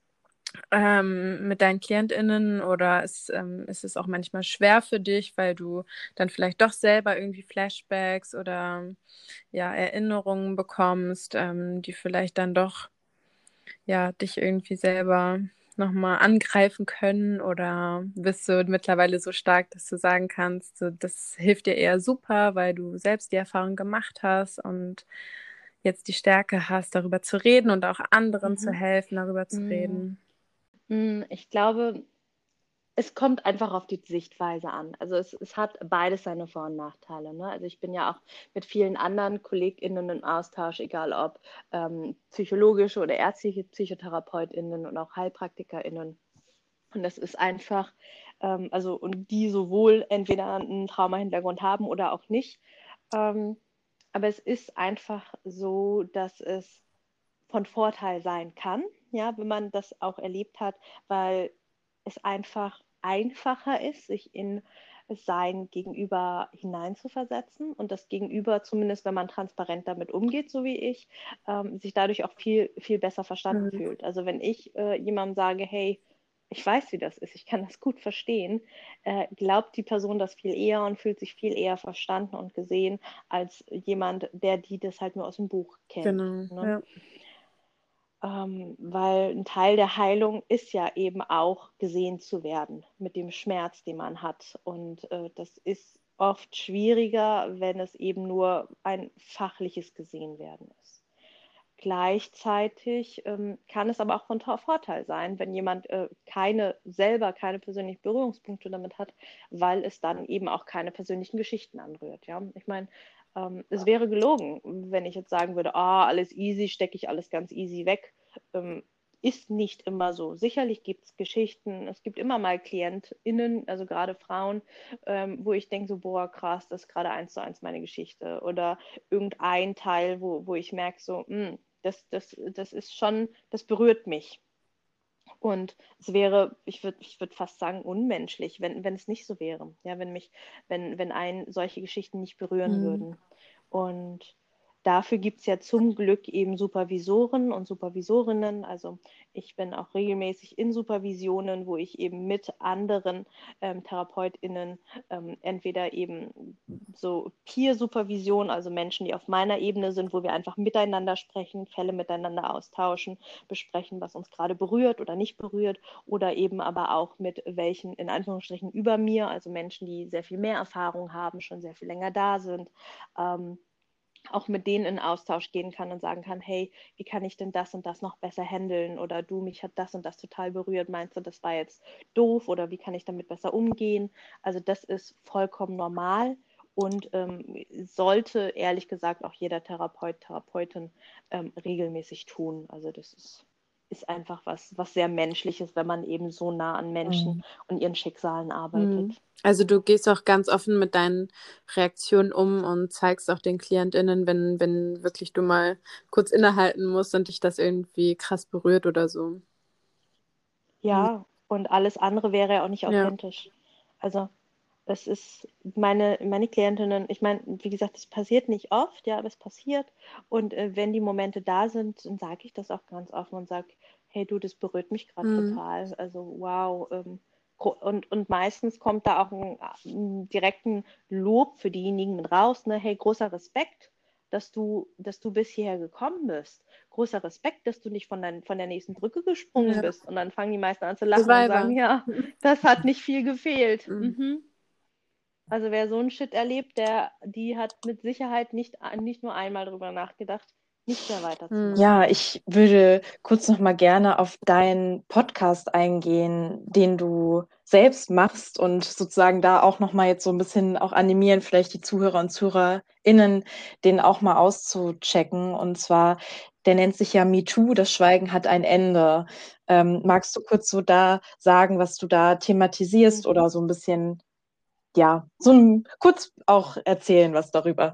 ähm, mit deinen KlientInnen oder ist, ähm, ist es auch manchmal schwer für dich, weil du dann vielleicht doch selber irgendwie Flashbacks oder ja, Erinnerungen bekommst, ähm, die vielleicht dann doch ja, dich irgendwie selber nochmal angreifen können oder bist du mittlerweile so stark, dass du sagen kannst, so, das hilft dir eher super, weil du selbst die Erfahrung gemacht hast und jetzt die Stärke hast, darüber zu reden und auch anderen zu Mhm. helfen, darüber zu Mm, reden. mm, Ich glaube, es kommt einfach auf die Sichtweise an. Also es, es hat beides seine Vor- und Nachteile. Ne? Also ich bin ja auch mit vielen anderen KollegInnen im Austausch, egal ob ähm, psychologische oder ärztliche PsychotherapeutInnen und auch HeilpraktikerInnen. Und das ist einfach, ähm, also und die sowohl entweder einen Trauma-Hintergrund haben oder auch nicht. Ähm, aber es ist einfach so, dass es von Vorteil sein kann, ja, wenn man das auch erlebt hat, weil es einfach einfacher ist, sich in sein Gegenüber hineinzuversetzen und das Gegenüber, zumindest wenn man transparent damit umgeht, so wie ich, ähm, sich dadurch auch viel, viel besser verstanden Mhm. fühlt. Also wenn ich äh, jemandem sage, hey, ich weiß, wie das ist, ich kann das gut verstehen, äh, glaubt die Person das viel eher und fühlt sich viel eher verstanden und gesehen als jemand, der die das halt nur aus dem Buch kennt. Genau, Ne? ja. Ähm, weil ein Teil der Heilung ist ja eben auch gesehen zu werden mit dem Schmerz, den man hat. Und äh, das ist oft schwieriger, wenn es eben nur ein fachliches Gesehenwerden ist. Gleichzeitig ähm, kann es aber auch von Vorteil sein, wenn jemand äh, keine selber keine persönlichen Berührungspunkte damit hat, weil es dann eben auch keine persönlichen Geschichten anrührt. Ja? Ich meine, ähm, es wäre gelogen, wenn ich jetzt sagen würde, ah, alles easy, stecke ich alles ganz easy weg. Ähm, ist nicht immer so. Sicherlich gibt es Geschichten, es gibt immer mal KlientInnen, also gerade Frauen, ähm, wo ich denke so, boah, krass, das ist gerade eins zu eins meine Geschichte. Oder irgendein Teil, wo, wo ich merke so, mh, das, das, das ist schon, das berührt mich. Und es wäre, ich würde ich würd fast sagen, unmenschlich, wenn, wenn es nicht so wäre. Ja, wenn mich, wenn, wenn einen solche Geschichten nicht berühren Mhm. würden. Und dafür gibt es ja zum Glück eben Supervisoren und Supervisorinnen. Also ich bin auch regelmäßig in Supervisionen, wo ich eben mit anderen ähm, TherapeutInnen ähm, entweder eben so Peer-Supervision, also Menschen, die auf meiner Ebene sind, wo wir einfach miteinander sprechen, Fälle miteinander austauschen, besprechen, was uns gerade berührt oder nicht berührt, oder eben aber auch mit welchen, in Anführungsstrichen, über mir, also Menschen, die sehr viel mehr Erfahrung haben, schon sehr viel länger da sind, ähm, auch mit denen in Austausch gehen kann und sagen kann, hey, wie kann ich denn das und das noch besser handeln? Oder du, mich hat das und das total berührt, meinst du, das war jetzt doof oder wie kann ich damit besser umgehen? Also das ist vollkommen normal und ähm, sollte ehrlich gesagt auch jeder Therapeut, Therapeutin ähm, regelmäßig tun. Also das ist, ist einfach was, was sehr Menschliches, wenn man eben so nah an Menschen Mhm. und ihren Schicksalen arbeitet. Mhm. Also du gehst auch ganz offen mit deinen Reaktionen um und zeigst auch den KlientInnen, wenn, wenn wirklich du mal kurz innehalten musst und dich das irgendwie krass berührt oder so. Mhm. Ja, und alles andere wäre ja auch nicht Ja. authentisch. Also es ist meine, meine Klientinnen, ich meine, wie gesagt, es passiert nicht oft, ja, aber es passiert. Und äh, wenn die Momente da sind, dann sage ich das auch ganz offen und sage, hey du, das berührt mich gerade Mhm. total. Also wow. Ähm, gro- und, und meistens kommt da auch ein, ein direkten Lob für diejenigen mit raus, ne? Hey, großer Respekt, dass du, dass du bis hierher gekommen bist. Großer Respekt, dass du nicht von, dein, von der nächsten Brücke gesprungen Ja. bist. Und dann fangen die meisten an zu lachen und sagen, Survivor. ja, das hat nicht viel gefehlt. Mhm. Mhm. Also wer so einen Shit erlebt, der, die hat mit Sicherheit nicht, nicht nur einmal drüber nachgedacht, nicht mehr weiterzumachen. Mhm. Ja, ich würde kurz noch mal gerne auf deinen Podcast eingehen, den du selbst machst und sozusagen da auch noch mal jetzt so ein bisschen auch animieren, vielleicht die Zuhörer und ZuhörerInnen, den auch mal auszuchecken. Und zwar, der nennt sich ja MeToo, das Schweigen hat ein Ende. Ähm, magst du kurz so da sagen, was du da thematisierst Mhm. oder so ein bisschen, ja, so ein, kurz auch erzählen was darüber?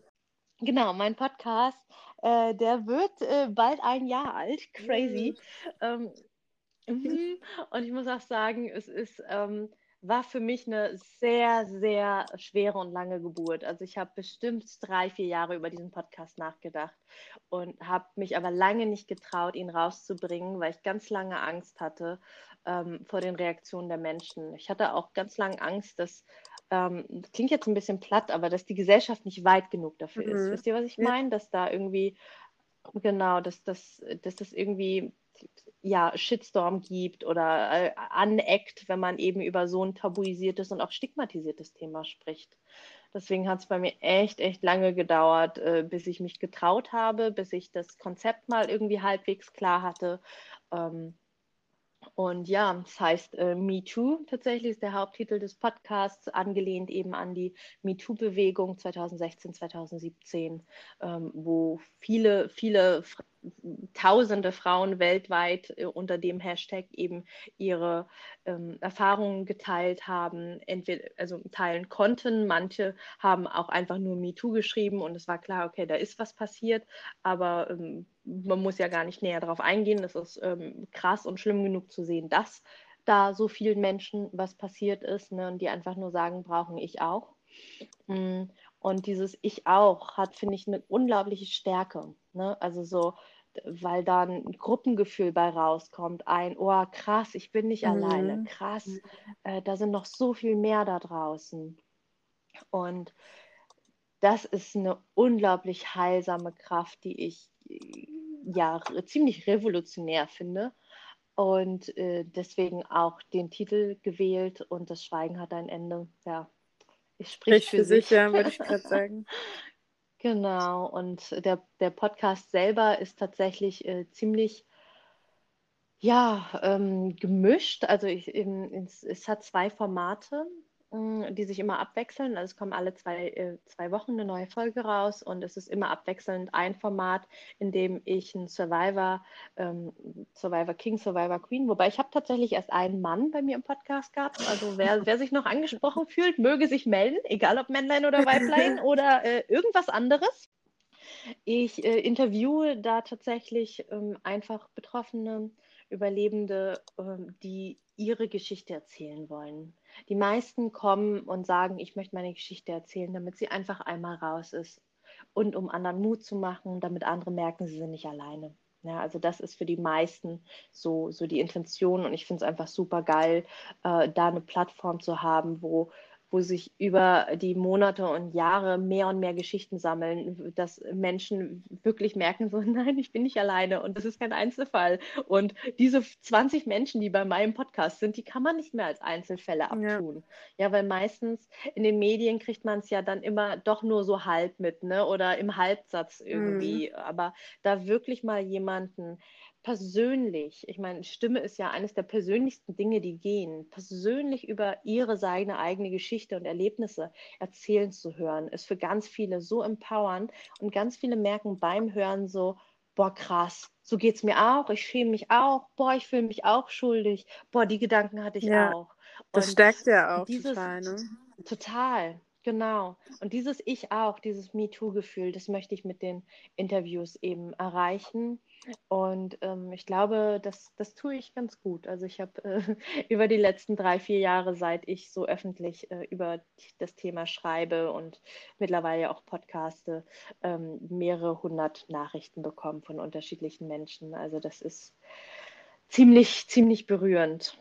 Genau, mein Podcast, äh, der wird äh, bald ein Jahr alt, crazy. Ähm, mhm. Und ich muss auch sagen, es ist, ähm, war für mich eine sehr, sehr schwere und lange Geburt. Also ich habe bestimmt drei, vier Jahre über diesen Podcast nachgedacht und habe mich aber lange nicht getraut, ihn rauszubringen, weil ich ganz lange Angst hatte ähm, vor den Reaktionen der Menschen. Ich hatte auch ganz lange Angst, dass, ähm, das klingt jetzt ein bisschen platt, aber dass die Gesellschaft nicht weit genug dafür ist. Mhm. Wisst ihr, was ich Ja. meine? Dass da irgendwie, genau, dass, dass, dass das irgendwie ja, Shitstorm gibt oder äh, aneckt, wenn man eben über so ein tabuisiertes und auch stigmatisiertes Thema spricht. Deswegen hat es bei mir echt, echt lange gedauert, äh, bis ich mich getraut habe, bis ich das Konzept mal irgendwie halbwegs klar hatte. Ähm, und ja, das heißt äh, Me Too tatsächlich ist der Haupttitel des Podcasts, angelehnt eben an die MeToo-Bewegung zwanzig sechzehn, zwanzig siebzehn, ähm, wo viele, viele F tausende Frauen weltweit äh, unter dem Hashtag eben ihre ähm, Erfahrungen geteilt haben, entweder also teilen konnten. Manche haben auch einfach nur MeToo geschrieben und es war klar, okay, da ist was passiert, aber ähm, man muss ja gar nicht näher darauf eingehen. Das ist ähm, krass und schlimm genug zu sehen, dass da so vielen Menschen was passiert ist, ne, und die einfach nur sagen, brauchen ich auch. Mm, Und dieses Ich auch hat, finde ich, eine unglaubliche Stärke. Ne? Also so, weil da ein Gruppengefühl bei rauskommt. Ein, oh krass, ich bin nicht Mhm. alleine, krass, äh, da sind noch so viel mehr da draußen. Und das ist eine unglaublich heilsame Kraft, die ich äh, ja re- ziemlich revolutionär finde. Und äh, deswegen auch den Titel gewählt und das Schweigen hat ein Ende. Ja, es spricht Spricht für für sich, sich. ja, würde ich gerade sagen. Genau, und der, der Podcast selber ist tatsächlich äh, ziemlich, ja, ähm, gemischt. Also ich, eben, es, es hat zwei Formate, mh, die sich immer abwechseln. Also es kommen alle zwei, äh, zwei Wochen eine neue Folge raus und es ist immer abwechselnd ein Format, in dem ich einen Survivor, ähm, Survivor King, Survivor Queen, wobei ich habe tatsächlich erst einen Mann bei mir im Podcast gehabt. Also wer, wer sich noch angesprochen fühlt, möge sich melden, egal ob Männlein oder Weiblein oder äh, irgendwas anderes. Ich äh, interviewe da tatsächlich ähm, einfach Betroffene, Überlebende, ähm, die ihre Geschichte erzählen wollen. Die meisten kommen und sagen, ich möchte meine Geschichte erzählen, damit sie einfach einmal raus ist und um anderen Mut zu machen, damit andere merken, sie sind nicht alleine. Ja, also das ist für die meisten so, so die Intention und ich finde es einfach super geil, äh, da eine Plattform zu haben, wo wo sich über die Monate und Jahre mehr und mehr Geschichten sammeln, dass Menschen wirklich merken, so, nein, ich bin nicht alleine und das ist kein Einzelfall. Und diese zwanzig Menschen, die bei meinem Podcast sind, die kann man nicht mehr als Einzelfälle Ja. abtun. Ja, weil meistens in den Medien kriegt man es ja dann immer doch nur so halb mit, ne? Oder im Halbsatz irgendwie. Mhm. Aber da wirklich mal jemanden persönlich, ich meine, Stimme ist ja eines der persönlichsten Dinge, die gehen, persönlich über ihre seine eigene Geschichte und Erlebnisse erzählen zu hören, ist für ganz viele so empowernd und ganz viele merken beim Hören so, boah, krass, so geht's mir auch, ich schäme mich auch, boah, ich fühle mich auch schuldig, boah, die Gedanken hatte ich Ja, auch. das Und stärkt ja auch dieses total, ne? total, genau. Und dieses Ich auch, dieses MeToo-Gefühl, das möchte ich mit den Interviews eben erreichen. Und ähm, ich glaube, das, das tue ich ganz gut. Also ich habe äh, über die letzten drei, vier Jahre, seit ich so öffentlich äh, über das Thema schreibe und mittlerweile auch podcaste, ähm, mehrere hundert Nachrichten bekommen von unterschiedlichen Menschen. Also das ist ziemlich, ziemlich berührend.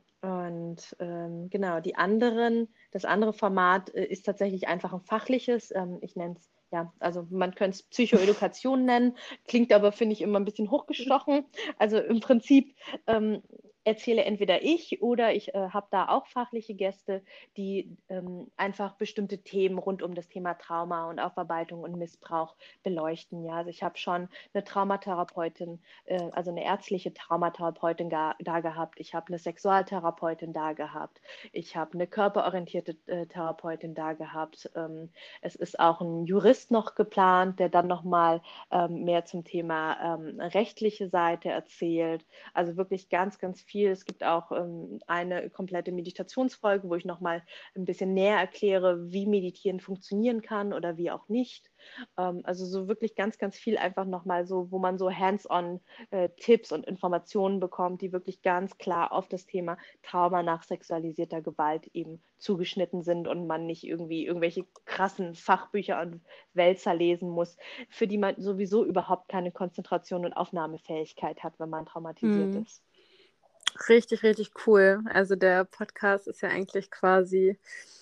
Und ähm, genau, die anderen, das andere Format äh, ist tatsächlich einfach ein fachliches. Ähm, ich nenne es, ja, also man könnte es Psychoedukation nennen, klingt aber, finde ich, immer ein bisschen hochgestochen. Also im Prinzip ähm, erzähle entweder ich oder ich äh, habe da auch fachliche Gäste, die ähm, einfach bestimmte Themen rund um das Thema Trauma und Aufarbeitung und Missbrauch beleuchten. Ja, also ich habe schon eine Traumatherapeutin, äh, also eine ärztliche Traumatherapeutin ga, da gehabt, ich habe eine Sexualtherapeutin da gehabt, ich habe eine körperorientierte äh, Therapeutin da gehabt. Ähm, es ist auch ein Jurist noch geplant, der dann nochmal ähm, mehr zum Thema ähm, rechtliche Seite erzählt. Also wirklich ganz, ganz viel. Es gibt auch ähm, eine komplette Meditationsfolge, wo ich nochmal ein bisschen näher erkläre, wie Meditieren funktionieren kann oder wie auch nicht. Ähm, also so wirklich ganz, ganz viel einfach nochmal so, wo man so hands-on äh, Tipps und Informationen bekommt, die wirklich ganz klar auf das Thema Trauma nach sexualisierter Gewalt eben zugeschnitten sind und man nicht irgendwie irgendwelche krassen Fachbücher und Wälzer lesen muss, für die man sowieso überhaupt keine Konzentration und Aufnahmefähigkeit hat, wenn man traumatisiert Mhm. ist. Richtig, richtig cool. Also der Podcast ist ja eigentlich quasi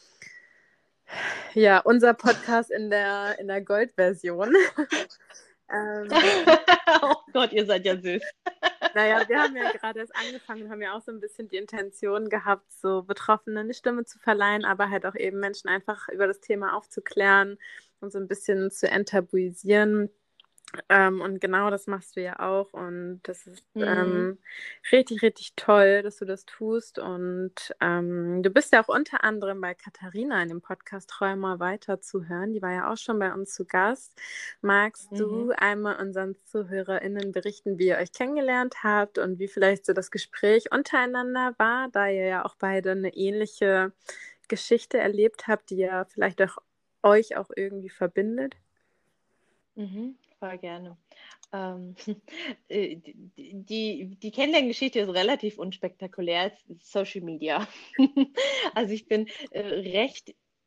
ja unser Podcast in der in der Gold-Version. ähm, Oh Gott, ihr seid ja süß. Naja, wir haben ja gerade erst angefangen und haben ja auch so ein bisschen die Intention gehabt, so Betroffenen eine Stimme zu verleihen, aber halt auch eben Menschen einfach über das Thema aufzuklären und so ein bisschen zu enttabuisieren. Ähm, und genau das machst du ja auch. Und das ist Mhm. ähm, richtig, richtig toll, dass du das tust. Und ähm, du bist ja auch unter anderem bei Katharina in dem Podcast Träumer weiter zu hören. Die war ja auch schon bei uns zu Gast. Magst du Mhm. einmal unseren ZuhörerInnen berichten, wie ihr euch kennengelernt habt und wie vielleicht so das Gespräch untereinander war, da ihr ja auch beide eine ähnliche Geschichte erlebt habt, die ja vielleicht auch euch auch irgendwie verbindet? Mhm. Voll gerne. Ähm, äh, die, die, die Kennenlerngeschichte ist relativ unspektakulär. Es ist Social Media. Also ich bin äh, recht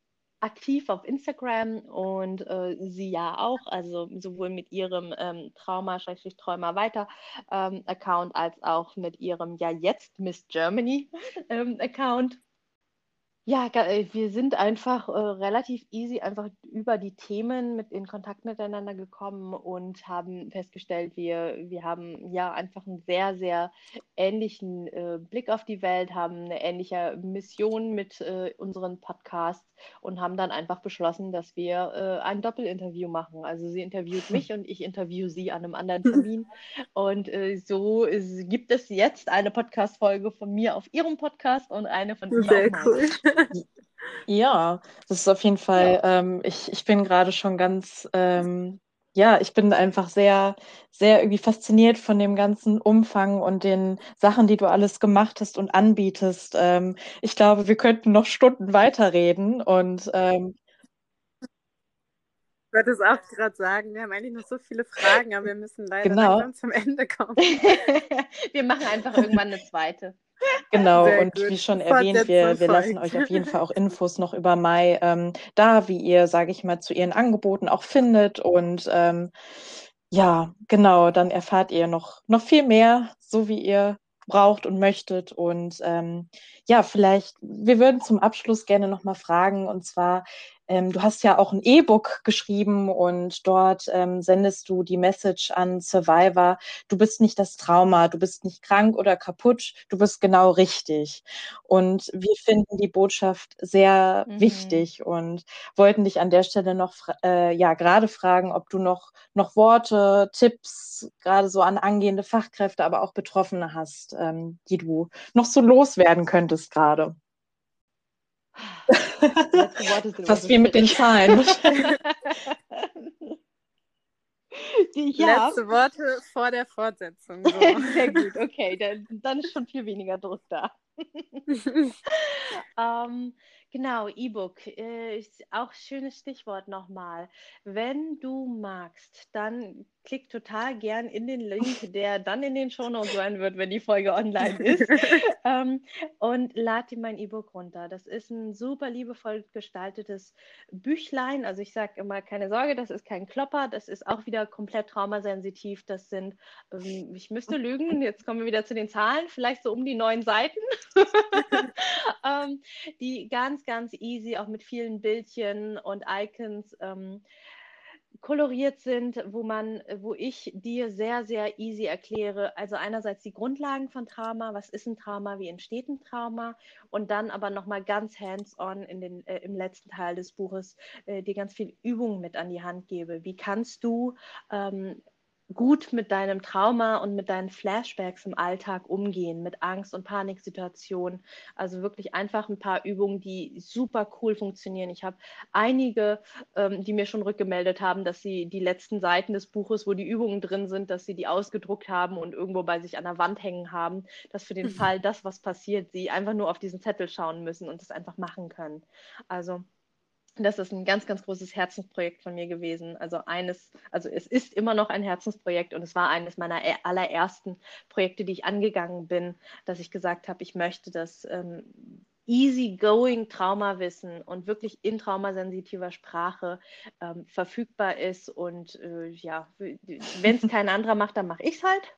aktiv auf Instagram und äh, sie ja auch, also sowohl mit ihrem ähm, Trauma-Träumer weiter ähm, Account als auch mit ihrem ja jetzt Miss Germany ähm, Account. Ja, ga- äh, wir sind einfach äh, relativ easy einfach über die Themen mit in Kontakt miteinander gekommen und haben festgestellt, wir, wir haben ja einfach einen sehr, sehr ähnlichen äh, Blick auf die Welt, haben eine ähnliche Mission mit äh, unseren Podcasts und haben dann einfach beschlossen, dass wir äh, ein Doppelinterview machen. Also sie interviewt mich und ich interview sie an einem anderen Termin. Und äh, so ist, gibt es jetzt eine Podcast-Folge von mir auf ihrem Podcast und eine von ihr auf Sehr meinem. cool. Ja, das ist auf jeden Fall, Ja. ähm, ich, ich bin gerade schon ganz, ähm, ja, ich bin einfach sehr, sehr irgendwie fasziniert von dem ganzen Umfang und den Sachen, die du alles gemacht hast und anbietest. Ähm, ich glaube, wir könnten noch Stunden weiterreden und ähm, Ich wollte es auch gerade sagen, wir haben eigentlich noch so viele Fragen, aber wir müssen leider genau. langsam zum Ende kommen. Wir machen einfach irgendwann eine zweite. Genau, Sehr und gut. wie schon erwähnt, Fortsetzung wir, wir lassen folgt. euch auf jeden Fall auch Infos noch über Mai ähm, da, wie ihr, sage ich mal, zu ihren Angeboten auch findet. Und ähm, ja, genau, dann erfahrt ihr noch, noch viel mehr, so wie ihr braucht und möchtet. Und ähm, ja, vielleicht, wir würden zum Abschluss gerne nochmal fragen, und zwar, ähm, du hast ja auch ein E-Book geschrieben und dort ähm, sendest du die Message an Survivor: Du bist nicht das Trauma, du bist nicht krank oder kaputt, du bist genau richtig. Und wir finden die Botschaft sehr Mhm. wichtig und wollten dich an der Stelle noch äh, ja gerade fragen, ob du noch, noch Worte, Tipps, gerade so an angehende Fachkräfte, aber auch Betroffene hast, ähm, die du noch so loswerden könntest gerade. Letzte Worte sind immer Fast so wie mit den schwierig. Zahlen. Die ich habe. Letzte Worte vor der Fortsetzung. So. Sehr gut, okay, dann, dann ist schon viel weniger Druck da. Ähm, genau, E-Book, äh, ist auch schönes Stichwort nochmal. Wenn du magst, dann klick total gern in den Link, der dann in den Shownotes sein wird, wenn die Folge online ist, ähm, und lad dir mein E-Book runter. Das ist ein super liebevoll gestaltetes Büchlein. Also ich sage immer, keine Sorge, das ist kein Klopper, das ist auch wieder komplett traumasensitiv. Das sind, ähm, ich müsste lügen, jetzt kommen wir wieder zu den Zahlen, vielleicht so um die neun Seiten. ähm, die ganz, ganz easy, auch mit vielen Bildchen und Icons ähm, koloriert sind, wo man, wo ich dir sehr, sehr easy erkläre, also einerseits die Grundlagen von Trauma, was ist ein Trauma, wie entsteht ein Trauma, und dann aber nochmal ganz hands-on in den, äh, im letzten Teil des Buches äh, dir ganz viel Übungen mit an die Hand gebe. Wie kannst du ähm, gut mit deinem Trauma und mit deinen Flashbacks im Alltag umgehen, mit Angst- und Paniksituationen. Also wirklich einfach ein paar Übungen, die super cool funktionieren. Ich habe einige, ähm, die mir schon rückgemeldet haben, dass sie die letzten Seiten des Buches, wo die Übungen drin sind, dass sie die ausgedruckt haben und irgendwo bei sich an der Wand hängen haben, dass für den Fall, dass was passiert, sie einfach nur auf diesen Zettel schauen müssen und das einfach machen können. Also das ist ein ganz, ganz großes Herzensprojekt von mir gewesen. Also eines, also es ist immer noch ein Herzensprojekt und es war eines meiner allerersten Projekte, die ich angegangen bin, dass ich gesagt habe, ich möchte das ähm, easygoing Traumawissen und wirklich in traumasensitiver Sprache ähm, verfügbar ist. Und äh, ja, wenn es kein anderer macht, dann mache ich es halt.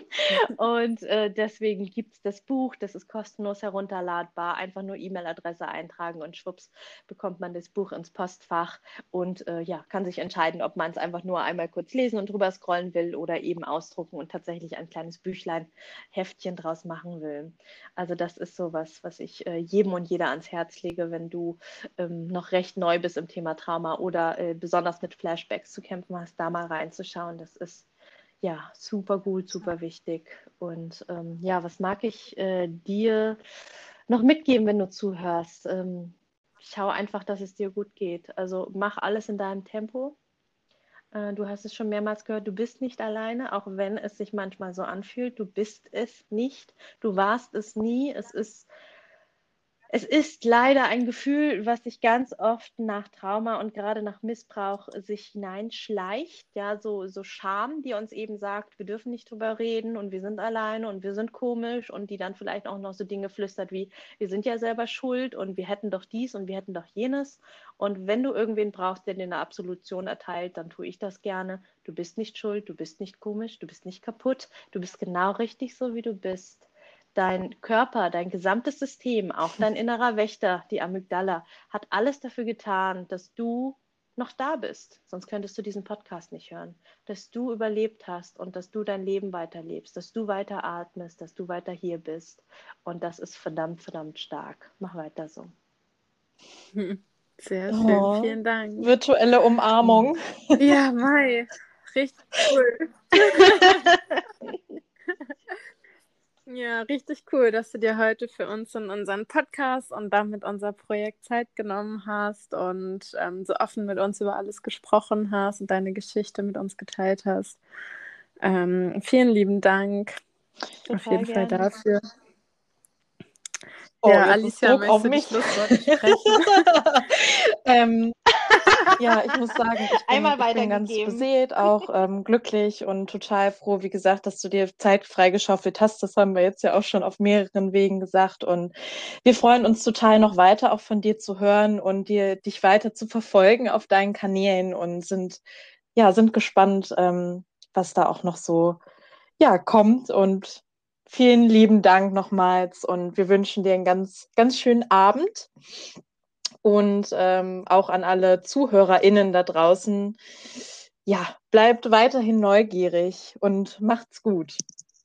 Und äh, deswegen gibt es das Buch, das ist kostenlos herunterladbar. Einfach nur E-Mail-Adresse eintragen und schwupps bekommt man das Buch ins Postfach und äh, ja, kann sich entscheiden, ob man es einfach nur einmal kurz lesen und drüber scrollen will oder eben ausdrucken und tatsächlich ein kleines Büchlein, Heftchen draus machen will. Also das ist sowas, was ich äh, jedem und jeder ans Herz lege, wenn du ähm, noch recht neu bist im Thema Trauma oder äh, besonders mit Flashbacks zu kämpfen hast, da mal reinzuschauen. Das ist ja super gut, super wichtig. Und ähm, ja, was mag ich äh, dir noch mitgeben, wenn du zuhörst? Ähm, schau einfach, dass es dir gut geht. Also mach alles in deinem Tempo. Äh, du hast es schon mehrmals gehört, du bist nicht alleine, auch wenn es sich manchmal so anfühlt. Du bist es nicht. Du warst es nie. Es ist Es ist leider ein Gefühl, was sich ganz oft nach Trauma und gerade nach Missbrauch sich hineinschleicht. Ja, so, so Scham, die uns eben sagt, wir dürfen nicht drüber reden und wir sind alleine und wir sind komisch und die dann vielleicht auch noch so Dinge flüstert wie, wir sind ja selber schuld und wir hätten doch dies und wir hätten doch jenes. Und wenn du irgendwen brauchst, der dir eine Absolution erteilt, dann tue ich das gerne. Du bist nicht schuld, du bist nicht komisch, du bist nicht kaputt, du bist genau richtig so, wie du bist. Dein Körper, dein gesamtes System, auch dein innerer Wächter, die Amygdala, hat alles dafür getan, dass du noch da bist. Sonst könntest du diesen Podcast nicht hören. Dass du überlebt hast und dass du dein Leben weiterlebst, dass du weiter atmest, dass du weiter hier bist. Und das ist verdammt, verdammt stark. Mach weiter so. Sehr schön, Oh, vielen Dank. Virtuelle Umarmung. Ja, Mai, richtig cool. Ja, richtig cool, dass du dir heute für uns und unseren Podcast und damit unser Projekt Zeit genommen hast und ähm, so offen mit uns über alles gesprochen hast und deine Geschichte mit uns geteilt hast. Ähm, vielen lieben Dank Total auf jeden gerne. Fall dafür. Oh, ja, jetzt ist Alicia, Druck auf möchtest du mich. die Schlussworte sprechen? ähm, ja, ich muss sagen, ich bin, Einmal ich bin ganz weitergegeben. beseelt, auch ähm, glücklich und total froh, wie gesagt, dass du dir Zeit freigeschaufelt hast. Das haben wir jetzt ja auch schon auf mehreren Wegen gesagt. Und wir freuen uns total noch weiter auch von dir zu hören und dir, dich weiter zu verfolgen auf deinen Kanälen und sind, ja, sind gespannt, ähm, was da auch noch so, ja, kommt. Und vielen lieben Dank nochmals und wir wünschen dir einen ganz, ganz schönen Abend. Und ähm, auch an alle ZuhörerInnen da draußen, ja, bleibt weiterhin neugierig und macht's gut.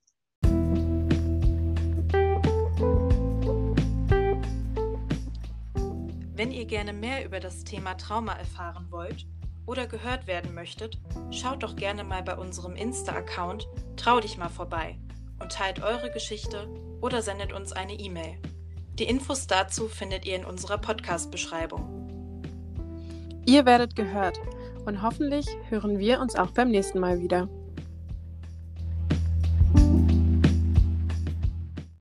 Wenn ihr gerne mehr über das Thema Trauma erfahren wollt oder gehört werden möchtet, schaut doch gerne mal bei unserem Insta-Account Trau dich mal vorbei und teilt eure Geschichte oder sendet uns eine E-Mail. Die Infos dazu findet ihr in unserer Podcast-Beschreibung. Ihr werdet gehört und hoffentlich hören wir uns auch beim nächsten Mal wieder.